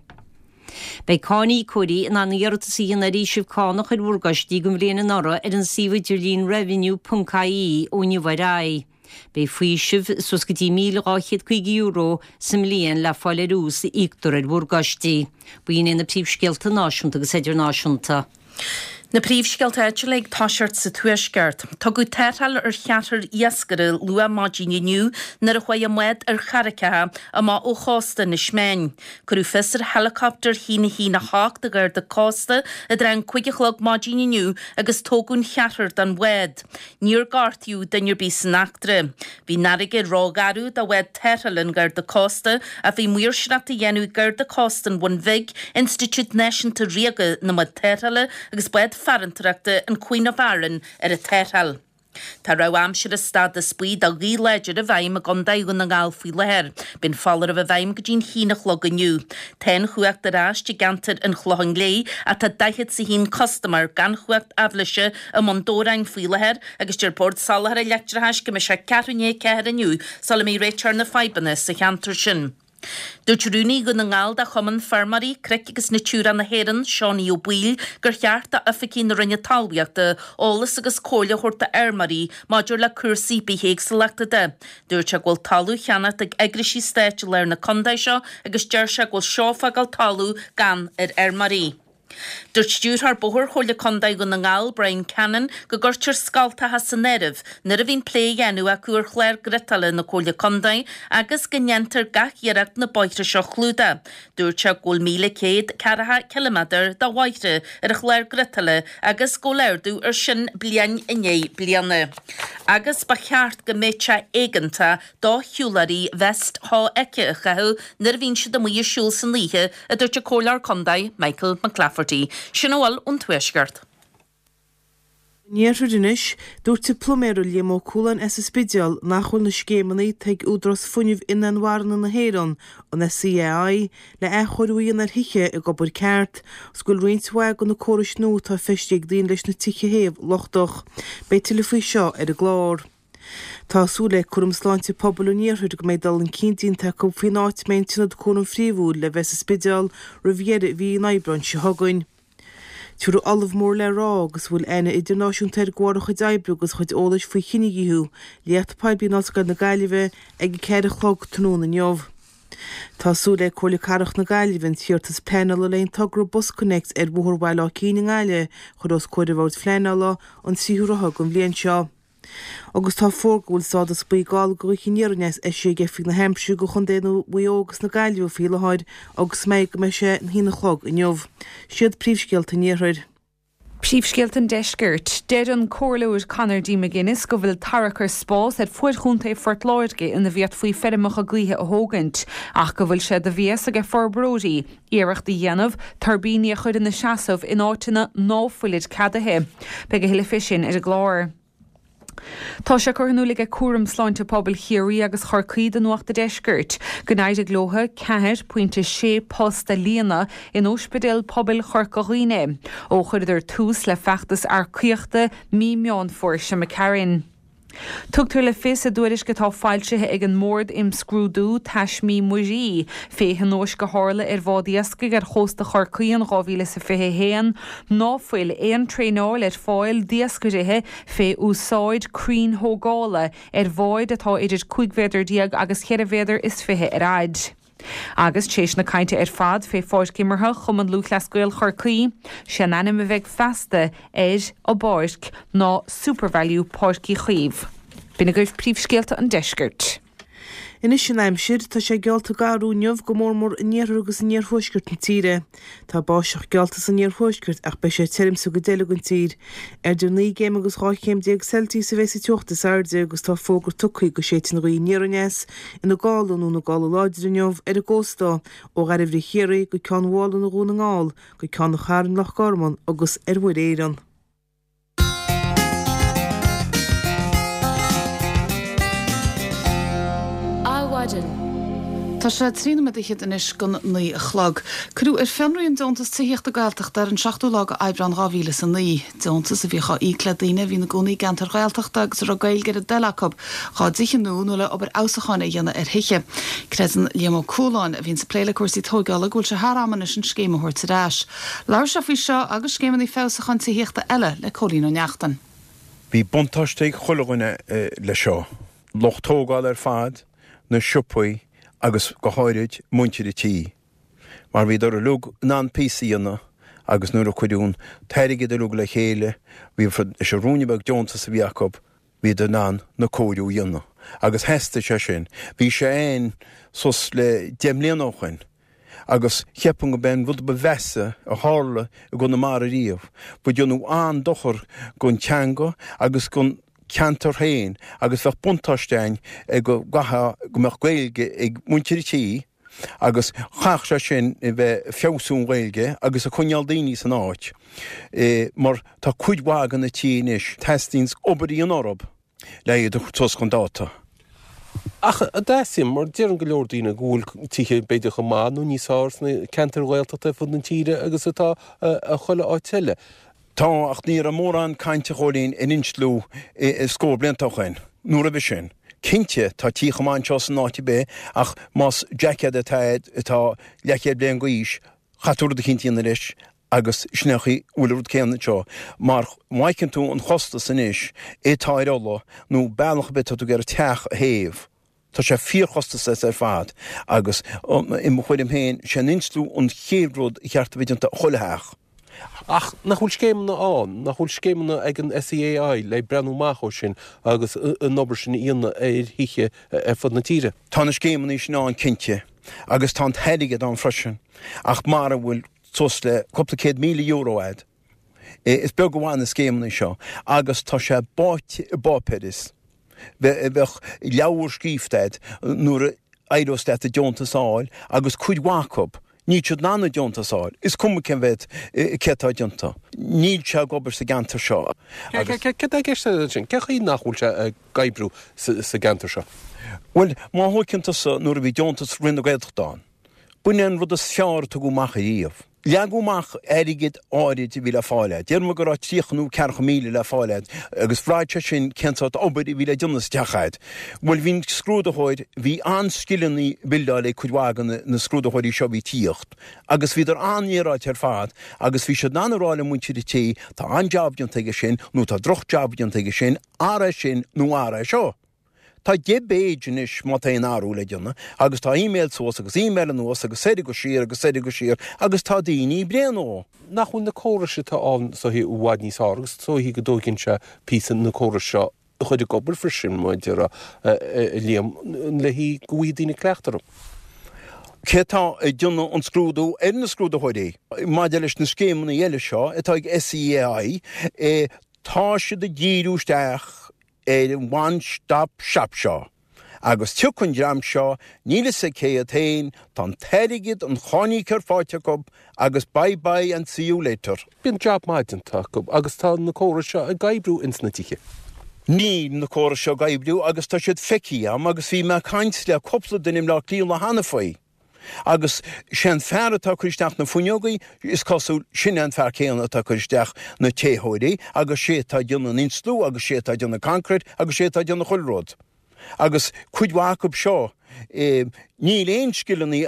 Bei cánaí cuirí in an iartaí na ríisih cánach ar bhúrgaistí go mbliana nora ar an sivadirlín revenue punca í ó Nniuhará. Bei faoisih sus go dtí míle áchiad chuig euro sam líon le fáil arús i íoctar ar bhúrgaistí. Bhuion na príomhscéalta náisiúnta agus idirnáisiúnta. Na príomhscéalta le ag táisiart sa tuaisceart. Tá go tétal ar cheatar iascara lua máidíine nniu nar a chuid muid ar characathe a má ó chásta na sméin. Curú fisar helicopter hína hína háach de gur de cásta a dran chuigigelog máidíine nniu agus tógún cheatar dan wed. Níor gartiú danir bí san achtre. Bhí narige rágarú da wed tétalan gur de cásta a bhí muir srata dhéanú gur de cástan bhain vig Institute Nation ta riaga na mud tétala agus bed farantarachta an Queen of Arran ar a tétal. Tá rá amsir a stad a spíd a gí leidir a bhaim a gondaún na gáil fí lehéir, bin fallar a bhaim go dín hínach log aniu. Ten chuacht a rás tí gantar an chlohan lé a tá daithid sa hín customer gan chuacht aflaise a mondórain fí lehéir agus dúrpórt salhar a letrahas go me se carné ceir aniu sal mí réitar na faibanna sa cheantar sin. Dúirtúní go na ngáil a chuman farmarí cric agus na túra na héan seánnaí ó buil gur cheart a afací na rinne talbíachta ólas agus cóla chuirta airmarí maidir le cursaí bíhéag sa leachta de. Dúirte ghfuil talú cheannat ag eagrisí stéit leir na condaid seo agus deir se ghfuil seofagal talú gan ar airmarí. Dúirt stúrthar bóthir chola condaid go na ngáil Brian Cannon go gurtir scalta has san nerv, nar a bhín plé dhéanú a cuair chléir gritala na chola condaid agus gneantar gach iarracht na boitre seo chlúda. Dúirt se ghfuil míle céad cearatha kilometr da bhaite ar a chléir gritala agus go leirdú ar sin blian iné blianna. Agus ba cheart go méidse éiganta dá hiúlarí vest há eice a chahu nar a bhín siad a muo siúl san líthe a dúirte cólar condaid Michael McLafferty. Sin bhfuil ón tuaisceart. Níorthudinis dúirte pluméú lémó cúlan as spideal nachhfuil na scémanaí teag údras funineh in an warna na héron an na C A I le e choirúíon ar hiiche i gobur ceart, sgúil rintmhaig go na córis nó tá feisteag daon leis na tiche héamh lochdoch, be tilfaí seo ar a glár. Tásúla chum sláinte poblú níorthúd go méid dal an cíntínta go faoin áit méintinad chun fríomhúil le bheits spideal ro bhéad bhí naibrann se hagainn. Tuair olmh mór le rá agus bhfuil aine idirnáisiúnta ar gcóra chuid ebrú agus chuid ólas faoi chinigíú leat paibíon oscail na gaiileh ag cead a chlog tanúna neomh. Tásúla chola carach na gaiilehn tíortas pléanala leon tugra Bus Connect ar bhuthar á cíine gáile chud os cuidir bhd fléanala an síúratha go bblion seo. Agus tá fórgúil sádas bu gáil go chinéarnes é sé gefik na hemsú go chun déanú bhuiógus na gaiilú fileáid agus méid go me sé an hína chlog in neomh. Siad príomhscéalta níorthid. Príomhscéaltan deisgirt, dead an cóirleúir Conor D. McGuinness go bhfuil tarachar spás ar fuid chunta Fort Láirge ina bhíad faoi ferrimecha gluthe a thógant, ach go bhfuil sé de bhías a go forbróí, iirecht de dhéanamh tarbíní a chud in na seasamh in áitina náfuilid cadathe, be go hiile fisin ar a gláir. Tá sé chunúla a cuam sláinte poblbal chiaí agus chorcaí den nuachta deisgirt, go náid a glótha ceir pointe sé post a líana in ospedal poblbal chorcaíine, ó chuidir tús le feachtas ar cuiochta mí meán fuair sem me Carin. Tugtar le fés a dúiris go tá fáiltethe ag an mórd im scrúdú teis mí muí, féhan nóis go hála ar bhádiasca gur chósta chorcaíon ráhíle sa fithe héan, náfuil éon tréáil ar fáil diascarithe fé úsáid crín hógála ar bháid atá idir chuigvéidir diaag agus cheirvéidir is fithe ar aid. Agus tééis na cainte ar fad fé fáircimmartha chum an lúchlascuil chorcaí, sé anam a bheith festa éid ó báirc ná supervalú páircí chaomh. Bína goibh príomhscéalta an deisgirt. Inis sin aimsir tá sé gealta garú neomh go mórmór níor agus níorthúisgirt na tíre. Tá báiseach gealtas an níorthúisgirt ach be sé terimsa go déile an tír. Ar dú ní géim agus ráichéim déag Celtí sa bheits teochtas airde agus tá fógur tucaí go sétin roí níornes ina gálanú na gála láidir neomh ar a ggóstá ó gar bhrí chéirí go cean bhála na rúna ngáil go cean na cháran lech garman agus ar bhfuir éiran. Tá sé trína me iad inis gon ní a chlog. Crú ar fenraíon dontas tíocht a gailteach dar an seachtú lag ebran ráhíle san ní. Dontas a bhí cha ícladíine hí na gúnaí gantar gailteachta agus ar gailgeir a delacab chá ddíchan núla ob ar ausachána dhéanana ar hiiche. Cresan lémo cúláin a bhín sa pléile cuasí tógála gúil se háramana sin scéimeúir taráis. Lair se fhí seo agus scéimeí fésachan tíochtta eile le cholín ó neachtan. Bhí buntáisteigh chulaghine le seo. Lochtógáil ar fad na siúpaí agus go háirid muintir i tí. Mar bhí ar a lug ná písaíanna agus nuair a chuidún teirigh a lug le chéile, bhí is a rúnibeh Johnta sa bhiacob bhí de ná na cóidú dhéanna. Agus heasta sé sin, bhí sé éon sus le deimlíonóchain, agus cheapan go ben bhd be bheasa a hála a go na mar a riamh, bud dionú an dochar gon teanga agus gon ceantar héin agus bheith buntáistein ag go gatha go meach gailge ag muintir tí agus chaach sé sin i bheith feabhsún gailge agus a chuneal daoine san áit. E, mar tá cuidhágan na tí inis testings obarí an orb le iad tos chun dáta. Ach a désim mar dearan go leor daoine gúil títhe beidir go máú níos áirsna ceantar gailteachta fud na tíre agus atá a chuile áit teile. Tá ach níor a mór an cainte cholín in inslú i scór bliantáchain, nuair a bhí sin. Cinte tá tí chamáin seo san áiti bé ach más jackad a taid atá leicéad blian go ís, chatúr a cintíana leis agus snechaí úlúd céanna seo. Mar maicinn tú an chosta san is é táid óla nó bailach bit tú gur a teach a héamh. Tá sé fíor chostas ar fad agus i mo chuidim héin sé inslú an chéadród i cheartta bhidanta cholatheach. Ach, nach chuil scéimna an, nach chuil scéimna ag an S E A I le brenn mácho sin agus an nobar sin íonna ar hiiche ar fud na tíre. Tá na scéimna sin an cinte, agus tá heilige an freisin, ach mar bhfuil tos le cúpla céad míle euro aid. Is beag goháin na scéimna seo, agus tá sé bápedis. Bheith leabhar scíomhtaid nuair éidirstead a Johnta sáil agus chuid wacob. ní siad nána deontasáil. Is cum cin bheith cetá deonta. Níl se gobar sa gantar seo. sin cecha í nachhúil se gaibrú sa gantar seo. Well, má thucinnta nuair a bhí deontas rinne gaiachtáin. Buinean rud is fear tu go macha íomh. Leagúach airigid áid bhí le fáileid. Déir mar go rá tíochanú cecha míle le fáileid, agus bhráidte sin cenáit obair i bhí le dunas techaid. Bhfuil hín scrúdathid hí anskillanní bildála chuidhágan na scrúdathirí seo bhí tíocht. Agus bhí ar aníráid ar fad, agus bhí se nárála muintir i tí tá anjabdion teige sin, nó tá drochjabdion teige sin, ára sin nó ára seo. Tá débéidirnis má tá áú le duna, agus tá e-mail sós agus e-mail nuas agus séidir go sír agus séidir go sír agus tá daoine blianó. Nachún na córaise tá an so hí bhhaid níos agus, so hí go dóginn se písan na córas seo chuid gobar frisin muidir líam le hí gohídíine cleachtarm. Cetá i duna an scrúdú ar na scrúda chuidé. Maidir leis na scéimna eile seo, atá ag S E A I, tá si de díústeach é one-stop shop seo. Agus tucann deam seo, níla sa cé a tain, tá teirigid an choní car fáte gob, agus bye-bye and see you later. Bíon job maidin tá gob, agus tá na córa seo a gaibrú insnatíche. Ní na córa seo gaibrú, agus tá siad feici am, agus bhí me caint le coppla dunim le líon le hana faoi. Agus sin fear atá chuisteach na funeogaí is cosú sin an fear céanna atá chuisteach na téthóirí, agus sé tá dionn an inslú, agus sé tá dionn na concrete, agus sé tá dionn na chuilród. Agus chuidhhacob seo níl éon skillanní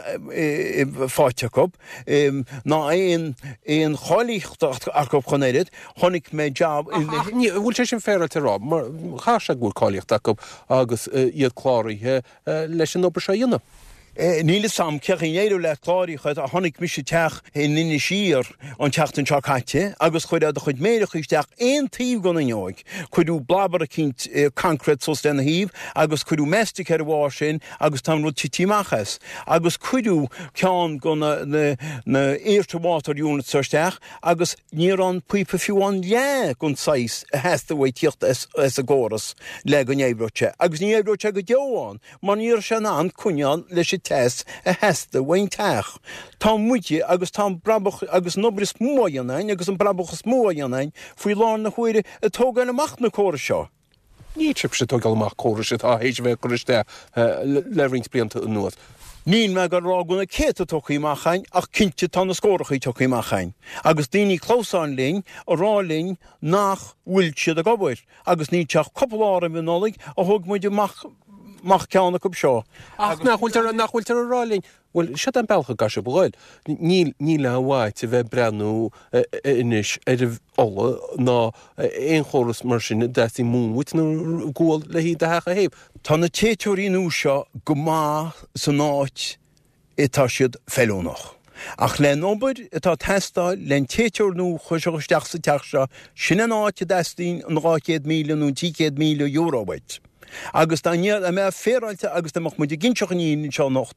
fáiteach ná éon éon cháilíocht acu chunéad, tháinig mé job bhfuil sé sin féra rá, mar chá se bhfuil cháilíocht acu agus iad chláiríthe leis an obair se dhéanamh. Níle sam ceach in éidir le chláiríchaid a tháinig mis teach in nine sír an teachtain seo caite, agus chuid a chuid méireach isteach éon tíomh gan aneoig, chuidú blabar a cinint concrete sos den híomh, agus chuidú mestic ar bhá sin, agus tam rud títíachchas, agus chuidú ceán go na airtawater unit sarsteach, agus níor an puipa fiúán le gon sais a heasta bhaid tíocht as a góras le go néibrote, agus ní éibrote go deoáin, mar níor se an cúneán leis test a hesta bhain teach. Tá muide agus tá brabach agus nobris móanain agus an brabachas móanain faoi lán na chuire a tógan amach na córa seo. Ní trip se tógal amach córa se tá héidir bheith chuiste le rins blianta an nuad. Níl me gan ráguna céta tochaíachchain ach cinnte tá na scórachaí tochaíachchain. Agus daoine chlósáin lín a rálín nach bhfuil siad a gobair, agus ní teach copplára min nólaigh a thug muide mach mach ceanna go seo. Ach nachhfuiltar nachhfuiltar a rálín, bhfuil se an bealcha gar se bhil. Níl ní le bhhaid a bheith brenú inis ar óla ná éon choras mar sin deí múnhuiit nó ghil le hí de hecha héh. Tá na téúíú seo go má san náit itá siad fellúnach. Ach le nóbair atá testáil len téúirnú chuisteach sa teach seo sinna náte deín an rácéad míle nó tícéad míle euróhaid. Agus tá níad a mé féráilte agus amach muidir ginseach íon seo nocht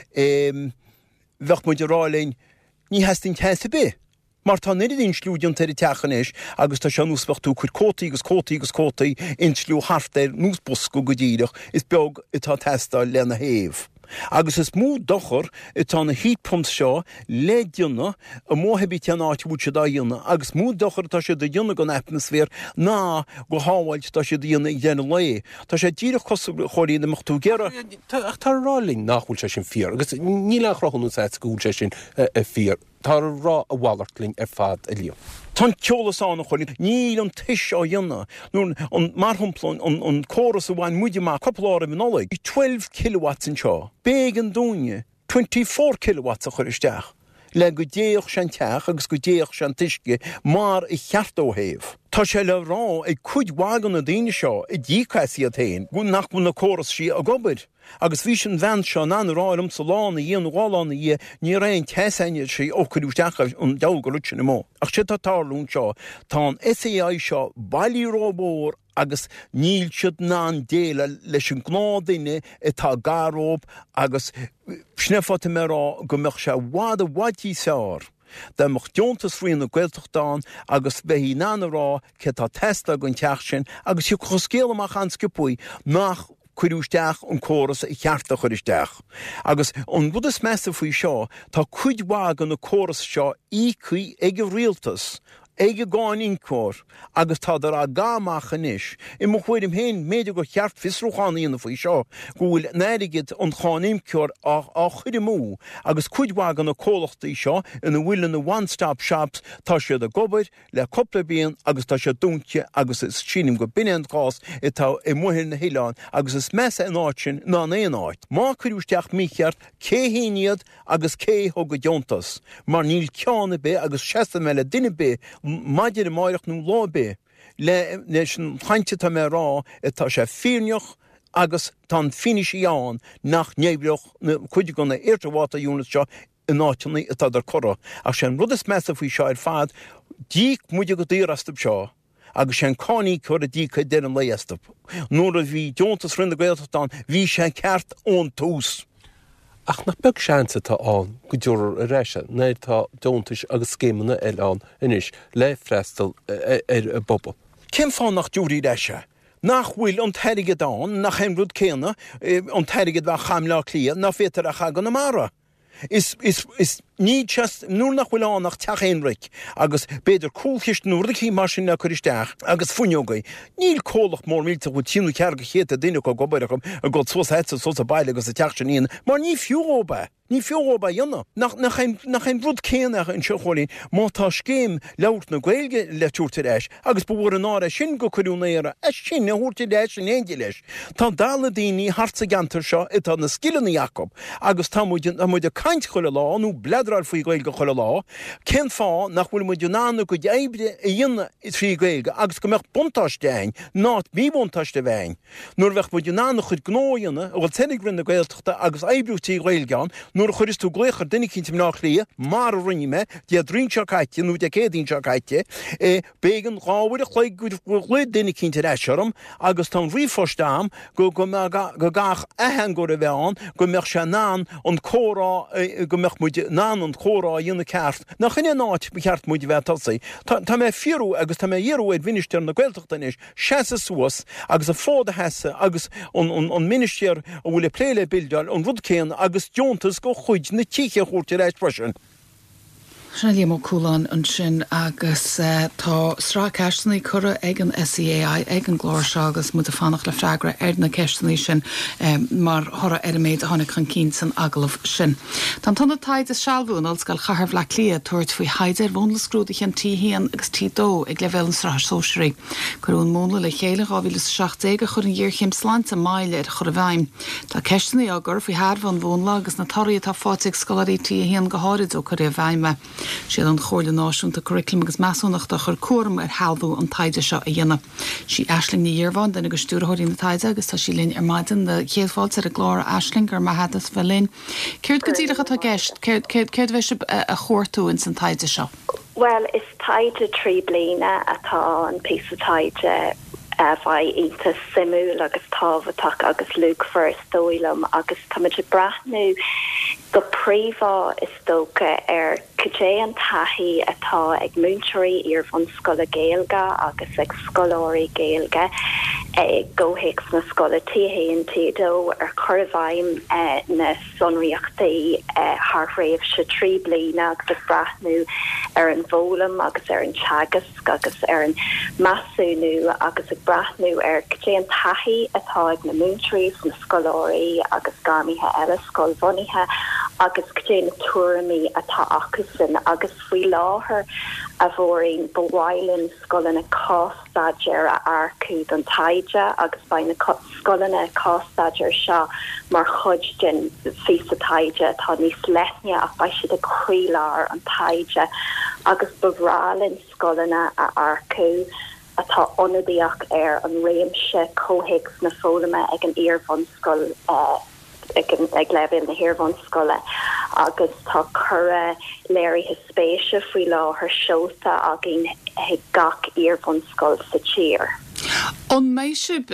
bheith muidir rálainn ní heistín theasa bé. Mar tá nidir ín slúdion tar techanéis agus tá se núspachtú chuir cótaí agus cótaí agus cótaí in slú hartéir núsbosco go ddíireach is beag itá testáil lena héamh. Agus is mú dochar itá na heatpumps seo le dionna a móthebí teanáit bút se dá dionna, agus mú dochar tá sé do dionna go atmosfér ná go háhaid tá sé dionna i dhéana le. Tá sé ddíireach cos choirí na mochtú gera. Tá rálín nachhúil sé sin fír, agus ní le chrochanú sé gúil sé sin fír. Tá rá a bhhaartling ar fad a líom. Tá ceolalasánna chuir níl an tuis á dhéanana nó an marthamplan an córas a bhain muide má coppláir in nólaigh i twelve kilowatts an seo. Béag an dúine twenty-four kilowatts a chuir isteach. Le go déoch sean teach agus go déoch sean tuisce mar i cheartó héamh. Tá sé le rá ag chuidhhagan na daine seo i ddícaí a tain, gún nach bhna córas si a gobair. Agus bhí sin bhean seo an ráirm sa lána íon ghálána í ní réon teaine sé ócurúteach an degalut sin mó. Ach si tá tálún seo tá an S A I seo bailíróbór agus níl siad ná déile leis an gnádaine atá garóp agus snefata merá go meach se bhád a bhaidí seár. De mocht deontas faoin na Gaeltachtáin agus bheithí nána rá ce tá testa gon teach sin agus siú chuscéal amach an scipuí nach cuiúisteach an choras i cheartta chuiristeach. Agus an bud is measa faoi seo, tá cuidhágan na choras seo ícuí ag rialtas, ag gáin incór, agus tá dar a gámachchan is. I mo chuidim hen méidir go cheart fisrúchan íana faoi seo, gúil neirigid an cháim ceor á chuidir mú, agus cuidhágan na cólachtaí seo ina bhfuil na one-stop shops tá siad a gobair le coppla bíon agus tá siad dúnte agus is sínim go bine an gás i tá i muhir na hiileán agus is measa an áitin ná éon áit. Má chuirúisteach mícheart cé híiad agus cé thug go deontas, mar níl ceanna bé agus seasta meile duine bé maidir maireach nú lábé le leis an chainte tá mé rá tá sé fíneoch agus tá finisíán nach néibreoch na chuide go na airteháta únit seo in áitina atá ar chora. A sé rud is measa faoi seo ar fad, díic muide go dtíorastab seo, agus sé cáí chur a dí chu déan léastab. Nuair a bhí deontas rinne gailtatán, bhí sé ceart ón tús. Ach nach beg seansa tá an go dúr a réise, néir tá dúntais agus scémanna eile an inis le freistal ar a bobbal. Cén fá nach dúrí réise? Nach bhfuil an teirigid an, nach hen rud céna, an teirigid bheit chaimlá clia, na fétar a chagan na mara. Is, is, is ní just nuair nach bhfuil an nach teach éonric, agus beidir cúlchist nuairdaí mar sin na chuiristeach, agus funeogaí. Níl cólach mór mílta go tíú cear go chéta duine go gobairacham a go sos heitsa sos a baile agus a teach sin íon, mar ní fiúóba. Ní fiúóba dhéanana. Nach nach ein rud céanach in seocholaí, má tá scéim leirt na gailge le túirta leis, agus bhfuair an ára sin go chuúna éire, a sin na thuirta leis sin éige leis. Tá dála daoine hartsa gantar seo i tá na skillanna Jacob, agus tá muid a caint chuile lá, nú bledrar faoi gailge chuile lá, cén fá nach bhfuil muid nána go d'éibre i dhéanana i trí gailge, agus go meach buntáistein, nát bí buntáiste bhéin. Nuair bheith muid nána chud gnóianna, a bhfuil tenig rinne gailteachta agus éibriútaí gailgeán, nuair chuiris tú gléchar duine cinnte nach lia, mar a rinne me, dia drín seáite, nú de cédín seáite, e bégan gáhfuir a chléig go chléid duine cinnte éisiarm, agus tá rífostáam go go go gach ehan go a bheán, go meach se ná an chórá go meach muid ná an chórá dhéanana ceart, nach chinine náit be ceart muid bheith talsaí. Tá mé fiú agus tá mé dhéarúid minister na gailteachtanis, seasa suas, agus a fáda heasa, agus an minister a bhfuil pléile bildeal, an rud céan agus deontas go chuid na tíe chóirte réis prasin. Sna lí má cúlán an sin agus tá srá cestannaí chura ag an S C A I ag an glóir seo agus mu a fannach le freigra ar na cestannaí sin mar thora ar méid a tháinig chun cín san agalah sin. Tá tanna taid is sealbhúnal gal chahar bhla lia tuairt faoi haidir bhúnlascrúdaich an tíhíon agus tídó ag le bhéil an srá sóisiirí. Churún móna le chéile gáhíle seachttéige chur an dhéorchéim sláinte máile ar chur a bhaim. Tá cestannaí agur faoi hábhan bhúnla agus na tarí tá fáteigh scolarí tíhíon go háid ó chur a bhaime. Siad an chóirle náisiúnta curriculum agus measúnachta chur cuam ar healbhú an taide seo a dhéanana. Sí eisling na dhearmhain den agus stúrthirí na taide agus tá sí linn ar maidin na chéadháilte ar a glóir eisling ar maithadas bheit linn. Céirt go dtíirecha tá gceist, céirt bheith a chóirtú in san taide seo? Well, is taide trí bliana atá an pí taide bhaid ionta simú agus táhaach agus luúgfar stóilm agus táidir brathnú go príomhá is tóca ar cé an taithí atá ag múnteirí ar bhan scola géalga agus ag scolóirí géalga ag ggóhéic na scola tíhéon tídó ar chorbhaim na sonraíochtaí thraibh se trí bliana agus brathnú ar an bhólam agus ar an teagas agus ar an masúnú agus ag brathnú ar cé an taithí atá ag na múnteirí na scolóirí agus gamithe eile scolbhonithe agus cé na tuairimí atá acus agus faoi láthair a bhórin bhhailinn scolanna cástaidir a arcúd an taide agus baina scolanna cástaidir seo mar chud den fi a taide tá níos leithne ach ba siad a chuilear an taide agus bhrálinn scolanna a arcú atá onadaíach ar an réimse cóhéics na fólama ag an iarmhain scoil ag leibhil na hiarmhain scoile agus tá cura léirí his spéise faoi láthair seóta a gin ag gach iarmhain scoil sa tír. On méisib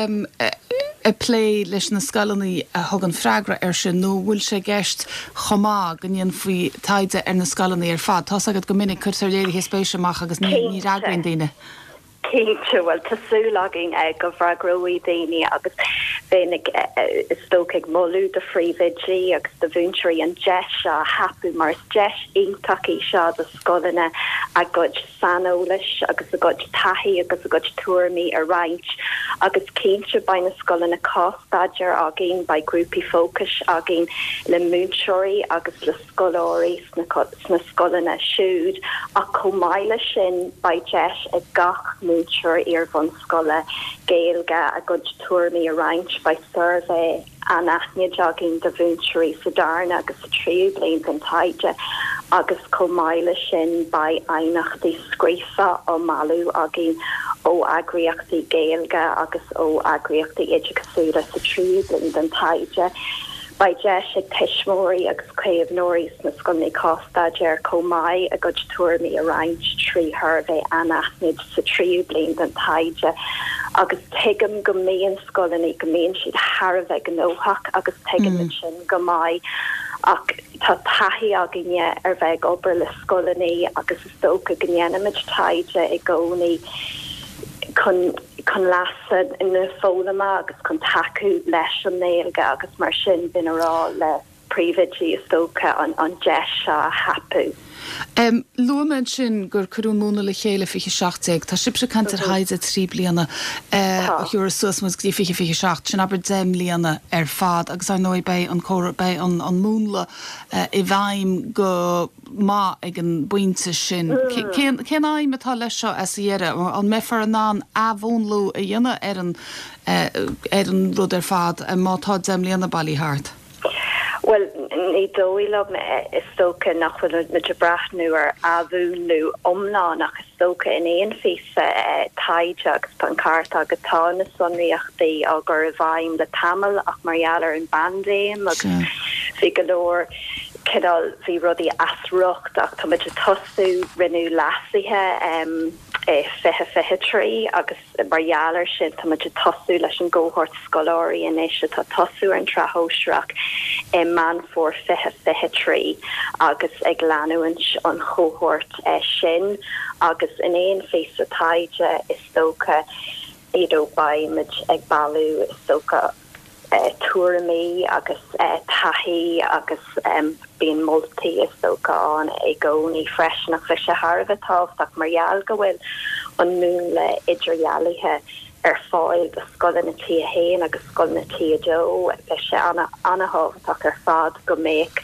a plé leis na scalaní a thugan freigra ar sin nó bhfuil sé gceist chomá gníon faoi taide ar na scalaní ar fad. Tá agad go minic chuir léirí his spéise amach agus ní ragrainn daine. céinte bhfuil tasúlagin ag go bhragroí daoine agus fénig stocaigh molú de phríomhidí agus do bhúnteirí an deis a hapú mar deis iontaí seo do scolanna a gcuid sanolais agus a gcuid taithí agus a gcuid tuairmí a roinnt agus céinte baina scolanna cástaidir a gin ba grúpi focus a gin le múnteirí agus le scolóirí sna scolanna siúd a comáile sin ba deis ag gach múnteir ar bhain scola géalga a gcuid tuairmí a roinnt by survey an aithne jogging de bhúnteirí sa darna agus sa tríú bliain an taide agus comáile sin by ainachtaí scríofa ó malú a gin ó agriachtaí géalga agus ó agriachtaí éideachsúla sa tríú bliain an taide by deis ag teismóí agus céamh nóirí na scoilní cástaidir comáid a gcuid tuairmí a roinnt trí thurvey an aithne sa tríú bliain an taide agus tegam go méon scoilní go méon siad Harbheith an óhach agus tegam mm. sin go mai ach tá taithí a gine ar bheith obair le scoilní agus is tóca gnéanamid taide i gcónaí chun chun lasad in na fólama agus chun taú leis an néalga agus mar sin bin ará le príomhidí is tóca an an deis a hapú. Um, Luaman sin gur curú múna le chéile fiche seachteag, Tá sibse cantar haide trí bliana chuúr suasmas gdí fiche fiche seacht sin aber dem líana ar fad agus ar nói bei an chor bei an an múnla i bhaim go má ag an buinte sin. Cén aim atá leis seo as dhéire an mefar an ná a bhónlú a dhéine ar an ar an rud ar fad a mátá dem líana bailíthart. Well, ní dóilem is stocha nach bhfuil na brathnú ar ahúnú omná nach is stocha in éon fisa taide agus pancárta agus tá na sonraíochtaí a gur bhaim le tamil ach marialar an bandéim agus fi golóir cedal bhí rudí asrucht ach tá muid tosú rinú lasithe um, e fehe fehe trí agus marialar sin tá muid tosú leis an ggóhort scolóirí in éisi tá tosú an trahósreach e man for fehe fehe trí agus ag leanú an chóhort e sin agus in éon fés a taide is tóca édó baimid ag bailú is tóca Uh, tuairmí agus uh, taithí agus um, bíon moltaí is tóca an i gcónaí freisnach leis a Harbheith tábhaach margheall go bhfuil an mún le idirghealaithe ar fáil go scoilna tí a héin agus scoilna tí a dó leis anna annathbhaach ar fad go méid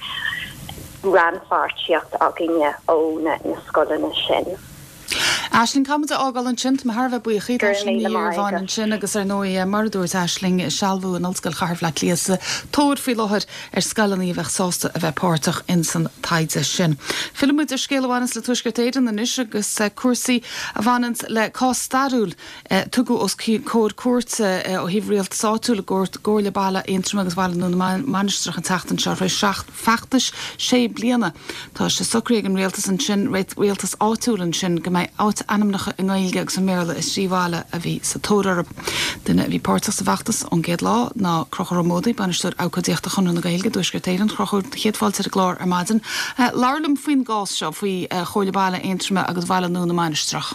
ranfáirtíocht a gine óna na scoilna sin. Aisling kam ágáil an sin mar Harbheith buí bháin an sin agus ar nó marúirt Aisling sealbú an olscail charh le líasa tóir fao láthir ar scalaní bheith sásta a bheith páirteach in san taide sin. Filmid ar scéalhhanas le tuisgurtéidir na níos agus cuasaí a bhhaint le cástarúil tugu os cóir cuarta ó híhríalt sáúla ggóir le bailla intrum agus bhhaile nó manisteach an teachtain seo seach feachtas sé bliana. Tá se socraíag an réaltas an sin réaltas áúlan sin go méid áit anamnacha in gáilge agus an méle is tríháile a bhí sa tórar duine bhí páirtas sa bhaachtas an géad lá ná crochar ó módaí banisteúir ácadíochta chun na gailge dúisgurtéidir chochúir chéadfáilte a glár ar maidin. Lárlam faoin gás seo faoi chóirle baile intrame agus bhaile nó na manisteach.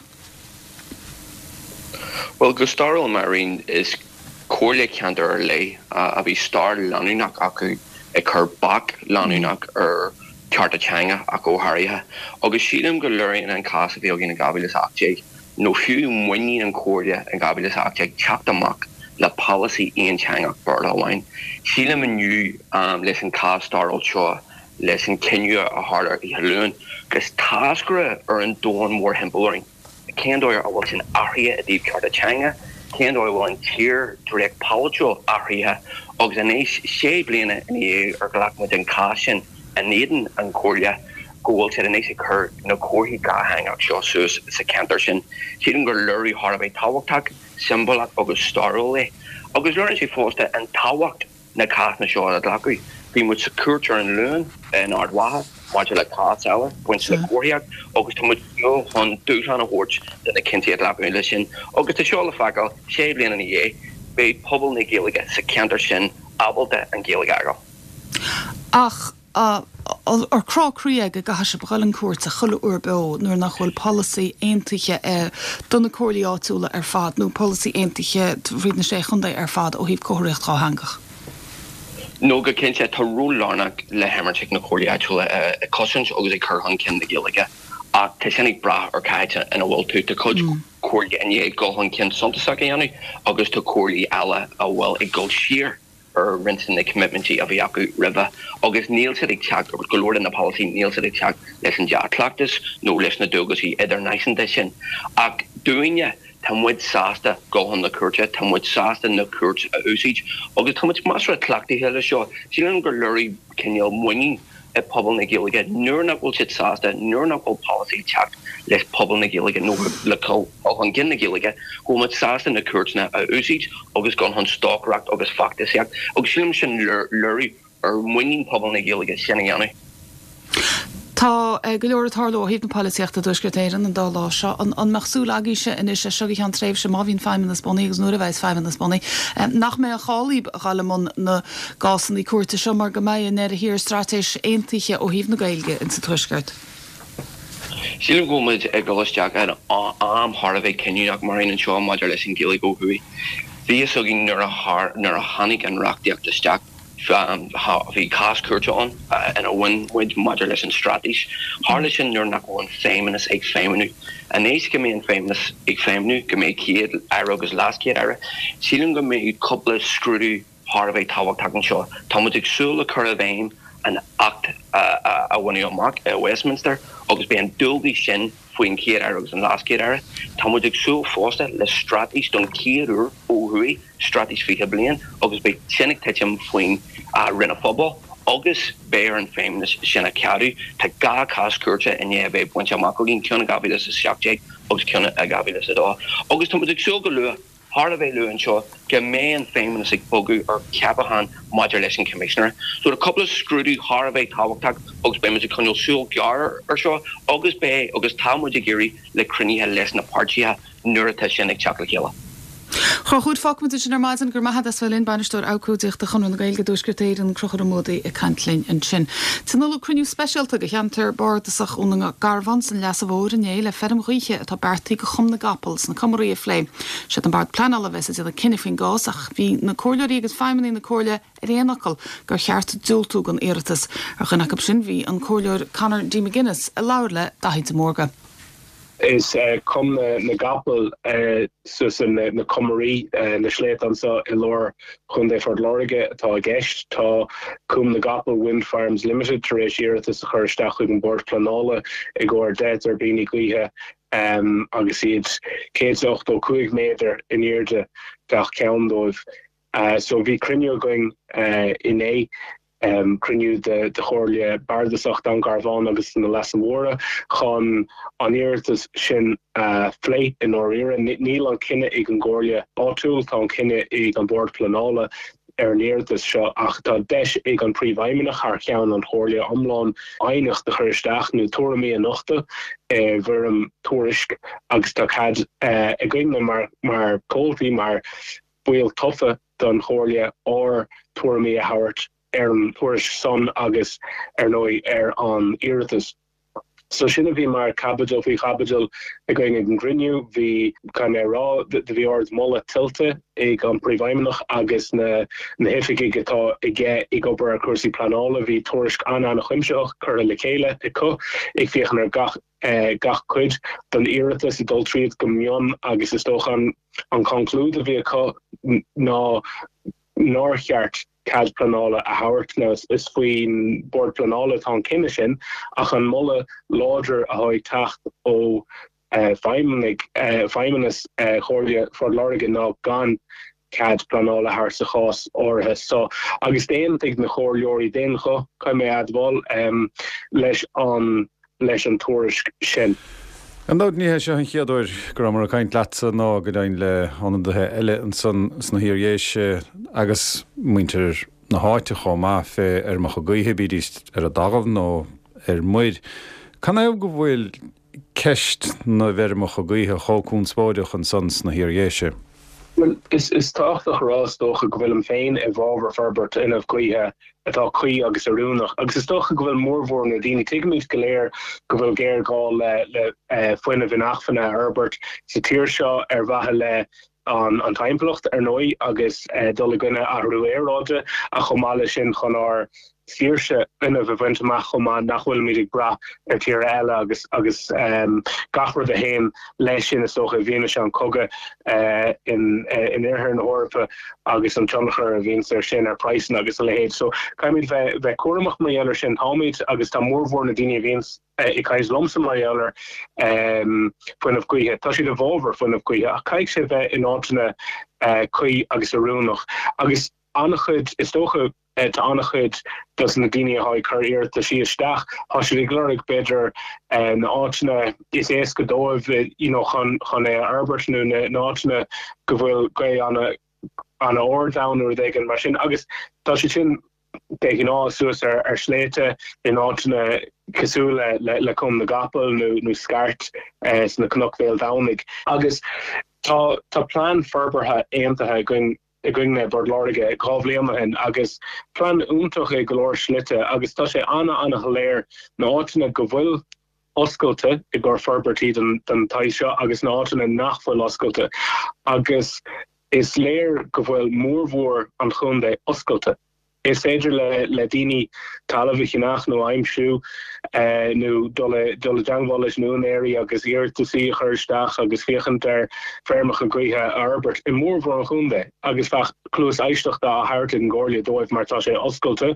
Well, Gustarl Marine is cóirle ceantar ar lei a bhí star leanúnach acu ag chur bach leanúnach ar Cartachanga a go harithe agus sílam go luiríonn an casa bhí gin na gabilas achteag nó fiú muín an cóide an gabilas achteag teacht amach le policy aontanga burlahhain. Sílam aniu um, leis an cástaril seo leis an cinú a háar i halún gus tásgra ar an dóin mór hempúing. Céandóir a bhfuil sin airthe a dtíobh Cartachanga, céandóir bhfuil an tír direct páilteo airthe agus an éis sé bliana in é ar ghlach an cásin a néden an cóirle gohfuil sé an éis chur na cóirthaí gathangach seo suas sa cantar sin. Sílim gur luirí Harbheith táhachtach symbolach agus starúla agus luirann sé fósta an táhacht na cáithna seo a dlacu. Bhí muid sa cuairtear an lún in ardmhaithe máte le cásála buinte le cóirtheach agus tá muid nó chun dúsán a thuirt den na cinntaí a dlacu lei sin agus tá seo le feiceáil sé bliana in dhé bé pobl na Gaeilge sa cantar sin ábalta an Gaeilge agal. Ach Uh, ar cracríige go se bhilin cuat a chulle urbe nuair nach chuil policy aontiche donna cóirlaí áúla ar fad nó policy aontiche rína sé chundé ar fad ó híb cóiríocht rá hangach. No go cin sé tá rúlánach le hemmertic na cóirlaí áúla a cosint agus é churhan cin na gilige. Ach te sinnig bra ar caite in a bhfuil tú de cod cóirlaí aine gohan cin sontasach aanu agus tá cóirlaí eile a bhfuil ag go siar ar rinsin na commitmentí a bhí acu riba agus níl si ag teach agus go leir na policy níl si ag teach leis an deartlachtas nó leis na dógasí idir naisan de sin ach dúine tá muid sásta gohan na cuairte tá muid sásta na cuairt a úsáid agus tá muid más a tlachtaí heile seo sílan gur luirí cinneal muing a pobl na gilige nuair nach bhfuil siad sásta nuair nach bhfuil policy teach leis pobl na gilige nó le an gin na gilige go muid sásta na cuairtna a úsáid agus gan hon stalkreacht agus factasíach agus sílim sin luirí ar muing pobl na gilige sinna anna. Tá go leor athló híh na policyachta dúsgurtéiran an dá lá seo an meachsúlagiise in is se an tréh sem má hín feimmen na Spánaí agus nuair a bheits feimmen na Spánaí. Nach mé a chálaí chalamón na gasan í cuairta seo mar go mé in ar a hir stratéis aontiche ó híh na gailge in sa tuisgurt. Sílim gomuid ag golisteach ar am Harbheith cinúach marín an seo maidir leis an gila go hui. Bhí is agin nuair a hanig an reachtaíocht isteach hí cás cuairte an in a bhain muid maidir leis an stratéis. Hála sin nuair nach bhain féiminas ag féiminú. A nééis go mé an féiminas ag féiminú go mé céad ar agus lás céad ar. Sílim go mé coppla scrúdú Harbheith táhachtach an seo. Tá muid agsúla chur a bhéim an act a bhaine amach a Westminster agus be an dulgaí sin faoin céad ar agus an lás céad ar. Tá muid agsúla fásta le stratéis don céadúr ó thuí stratéis fiche blian agus be sinnig teim faoin rinne fphobal agus bé an féiminas sinna ceadú tá gá cás cuairte in é bheith buinte amach gin ceanna gabilas a seachté agus ceanna a gabilas adá. Agus tá muid agsúla go lua Harbheith lu an seo go mé an féiminas ag bogu ar ceapahan maidir leis an commissioner. So a couple of scrúdú Harbheith táhachtach agus bé muid chunil súil gear ar seo agus bé agus tá muid a géirí le cruníthe leis na páirtíthe nuair atá sin ag teach le chéile. Cho goed fakment is er maat gur maha as in bannestoor áúdicht de gan geilge doorskritéir an crochar módi e kantlin en sin. Ten al cruniú specialte gehanter bar de sach on garvans en lese woorden éile ferm riche het barti gom de gapels na kamerie fleim. Se an bart plan alle wes de kinne fin gasach wie na koorleregus feimen in de koorle rénakkel gur cheart doeltoe an eretas er gan op sin wie an koorler kannner die McGuinness a laurle da te morgen. Is uh, kom na, na gapel uh, sus na, na komarí uh, na sléit an sa i lor chun dé fort lorige tá gist tá cum na gapel Wind Farms Limited taréis is a chuirsteach an bord planála i ggur dead ar bíní gluthe um, agus iad céocht ó cuaig méidir in irde gach ceandóibh. Uh, so bhí crinneú going uh, in é Um, cruniú de, de chorle bardasach an garván agus na lesamóra chun an iirtas sin uh, flé in orire níl an cinenne ag an ggóirle áúil tá an cinenne ag an bord planála ar neirtas seo ach tá deis ag an príomhhaimimeach ar cheann an chorle omláin ainicht de chuirsteach nó tuaramí a nachta uh, bhfuaim tuairisc agus tá cad uh, a gcuine mar mar cóiltaí mar buil tofa don chorle ó tuaramí a hairt ar an tuairis son agus ar nói ar an iiritas. So sinna bhí mar cabidal bhí cabidal a going an griniú bhí can rá de bhí ord molla tilte ag an príomhhaimimeach agus na na hifiigi gotá i ggé ag obair a cuasaí planála bhí tuairisc anna na chuimseach chur le chéile i co ag fiochan ar gach uh, gach cuid don iiritas i dul tríad go mion agus is dóchan an conclúd a bhí a co ná nácheart cad planála a hairt ná is faoin bord planála tá cinenne sin ach an mulle láidir a haid tacht ó feimimenig feimimenas chorle for láige ná gan cad planála haar sa chás orthe so agus déan ag na chorleorí déan cho chuim mé adháil um, leis an leis an tuairisc sin. An dád níhe se an chiaadúir gur mar a caiint leatsa ná go dain le anandathe eile an san sna hiréis agus muintear na háite chá má fé ar mar chugaithe bídíist ar a dagal nó ar muid. Can éh go bhfuil ceist na bheidir mar chugaithe cháún spáideach an san sna hiréise? Well, is is táchtach rástócha go bhfuil féin i bháver ferbert inmh cuithe atá chuí agus arúnach. agus is tócha go bhfuil mórmhór na daoine tuigimid go léir go bhfuil géir gáil le le foioine bhí nachfanna Herbert sa tíir seo ar bhathe le an an timpplacht ar nói agus dul gine ahrú éráide a chomáile sin chun ár sírse inmh bhaint amach chumá nachhfuil mídig bra ar tíir eile agus agus um, gachar a héin leis sin is socha bhíine se an coga uh, in uh, in éair an orpa agus an tionachar a bhín ar sin ar pricin agus a lehéad. So caiimid bheith bheith cuaramach mai eile sin hámid agus tá mórmhór na daine bhíns i caiis lomsa mai eile um, fuinmh cuithe. Tá siad a bháver fuinmh cuithe a caiig sé bheith in áitina uh, cuí agus arúnach. agus annachchud is tócha Tá annachchud dus na daine ha chuir tá si isteach há si glorig beidir na áitina is ééis go dóibh chun chun é Herbertnú na áitina go bhfuil gé anna anna ordáú d an mar sin agus tá si sin gin á suas ar ar sléite in áitina cosú le le chum na gapel nó nó scart na cnochvéil dánig. agus tá tá plán ferbertha éantathe gon I gwine bord lorige gábliam hen agus plan úntoch e golóir slitte agus tá sé anna anna haléir na áitina go bhfuil oscailte i ggur ferbertí den den taiseo agus na áitina nachfuil oscailte agus is léir go bhfuil mórmhór an chunde oscailte. Is féidir le le daoine talmhaigh nach nó aimimsú uh, nó dole dole deanghis nó éirí agus irtasí chuirteach agus féchant ar fermach a gcuithe Herbert i mórmhór an chunde agus fach clús éisteach a háirte an gáirla dóibh mar tá sé oscailte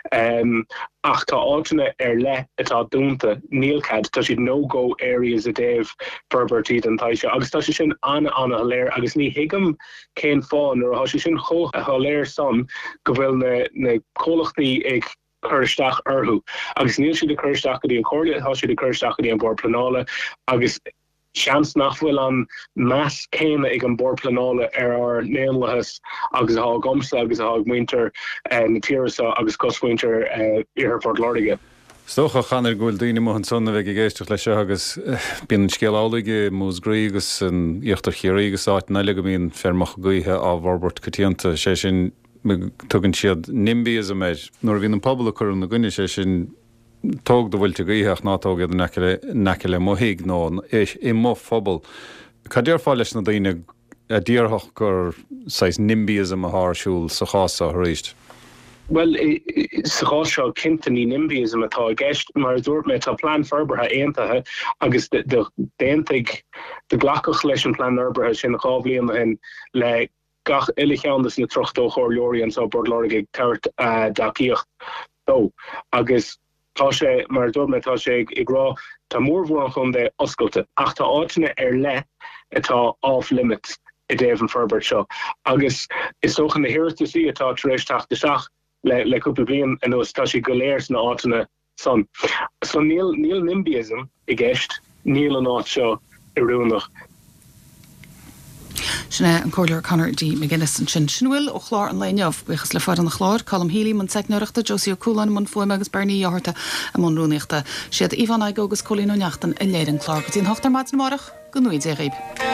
um, ach tá áitina ar le atá dúnta nílcad tá siad no-go areas a déobh ferbertí an taiseo agus tá sé sin anna anna haléir agus ní hiigem cén fáin nó há sé sin cho a haléir san go bhfuil na na cólachtaí ag chuirteach orthú. agus níl siad a chuirteach go dtí an chorla, tá siad a chuirteach go dtí an bord planála agus seans nachhfuil an meas céine ag an bord planála ar ar néanlachas agus há gomsa agus há muinter na tíirsa agus cosmuinter ar Fort Lauderdale. Stocha chanar ghfuil daoine mo an sonna bheith géisteach lei seo agus bíon scéálaige músgraí agus an íochttar chéirí agus áit neile go bíon fermach gaithe á bharbert cotíanta sé sin tugann siad nimbi is a méid. Nuair bhíon an pobl chun na gcuine sé sin tóg do bhfuilte gaítheach nátógad neice le mothíigh nó i mó phobal. Ca dtíar fáil leis na daoine a ddíorthach gur sais nimbiism a thásúil sa chása ríist? Well, sa chá cintaní nimbiism atá gceist mar dúirt mé tá plán ferbertha aontathe agus de déantaigh de ghlacach leis an plán ferbertha sin na chábblion hen le gach ilichandas na trochtó chóirleoirí an sa Bord Lauderdale teirt daíocht dó agus tá sé mar dúirt mé tá sé ag rá tá mórmhór an chunde oscailte ach tá áitina ar le atá off limits i déobh an Ferbert seo. agus is socha na hirirtasí atá taréis teachta seach le le cúpla bliain an nós tá sí go léir na áitina san. So níl níl nimbiism i gceist, níl an áit seo i rúnach. Sinna an cóir Conor D. McGuinness an sin sinhfuil ó chlár an leineh buchas le fád an chláir, Colm Healy man seicneachta, Josie O'Coolan man fuim agus Bernie Áharta a man rúneachta. Siad Ivan Aigo agus Colleen O'Neachtan i léir an chlár go tíon hochtar maid an marach go nuid é réib.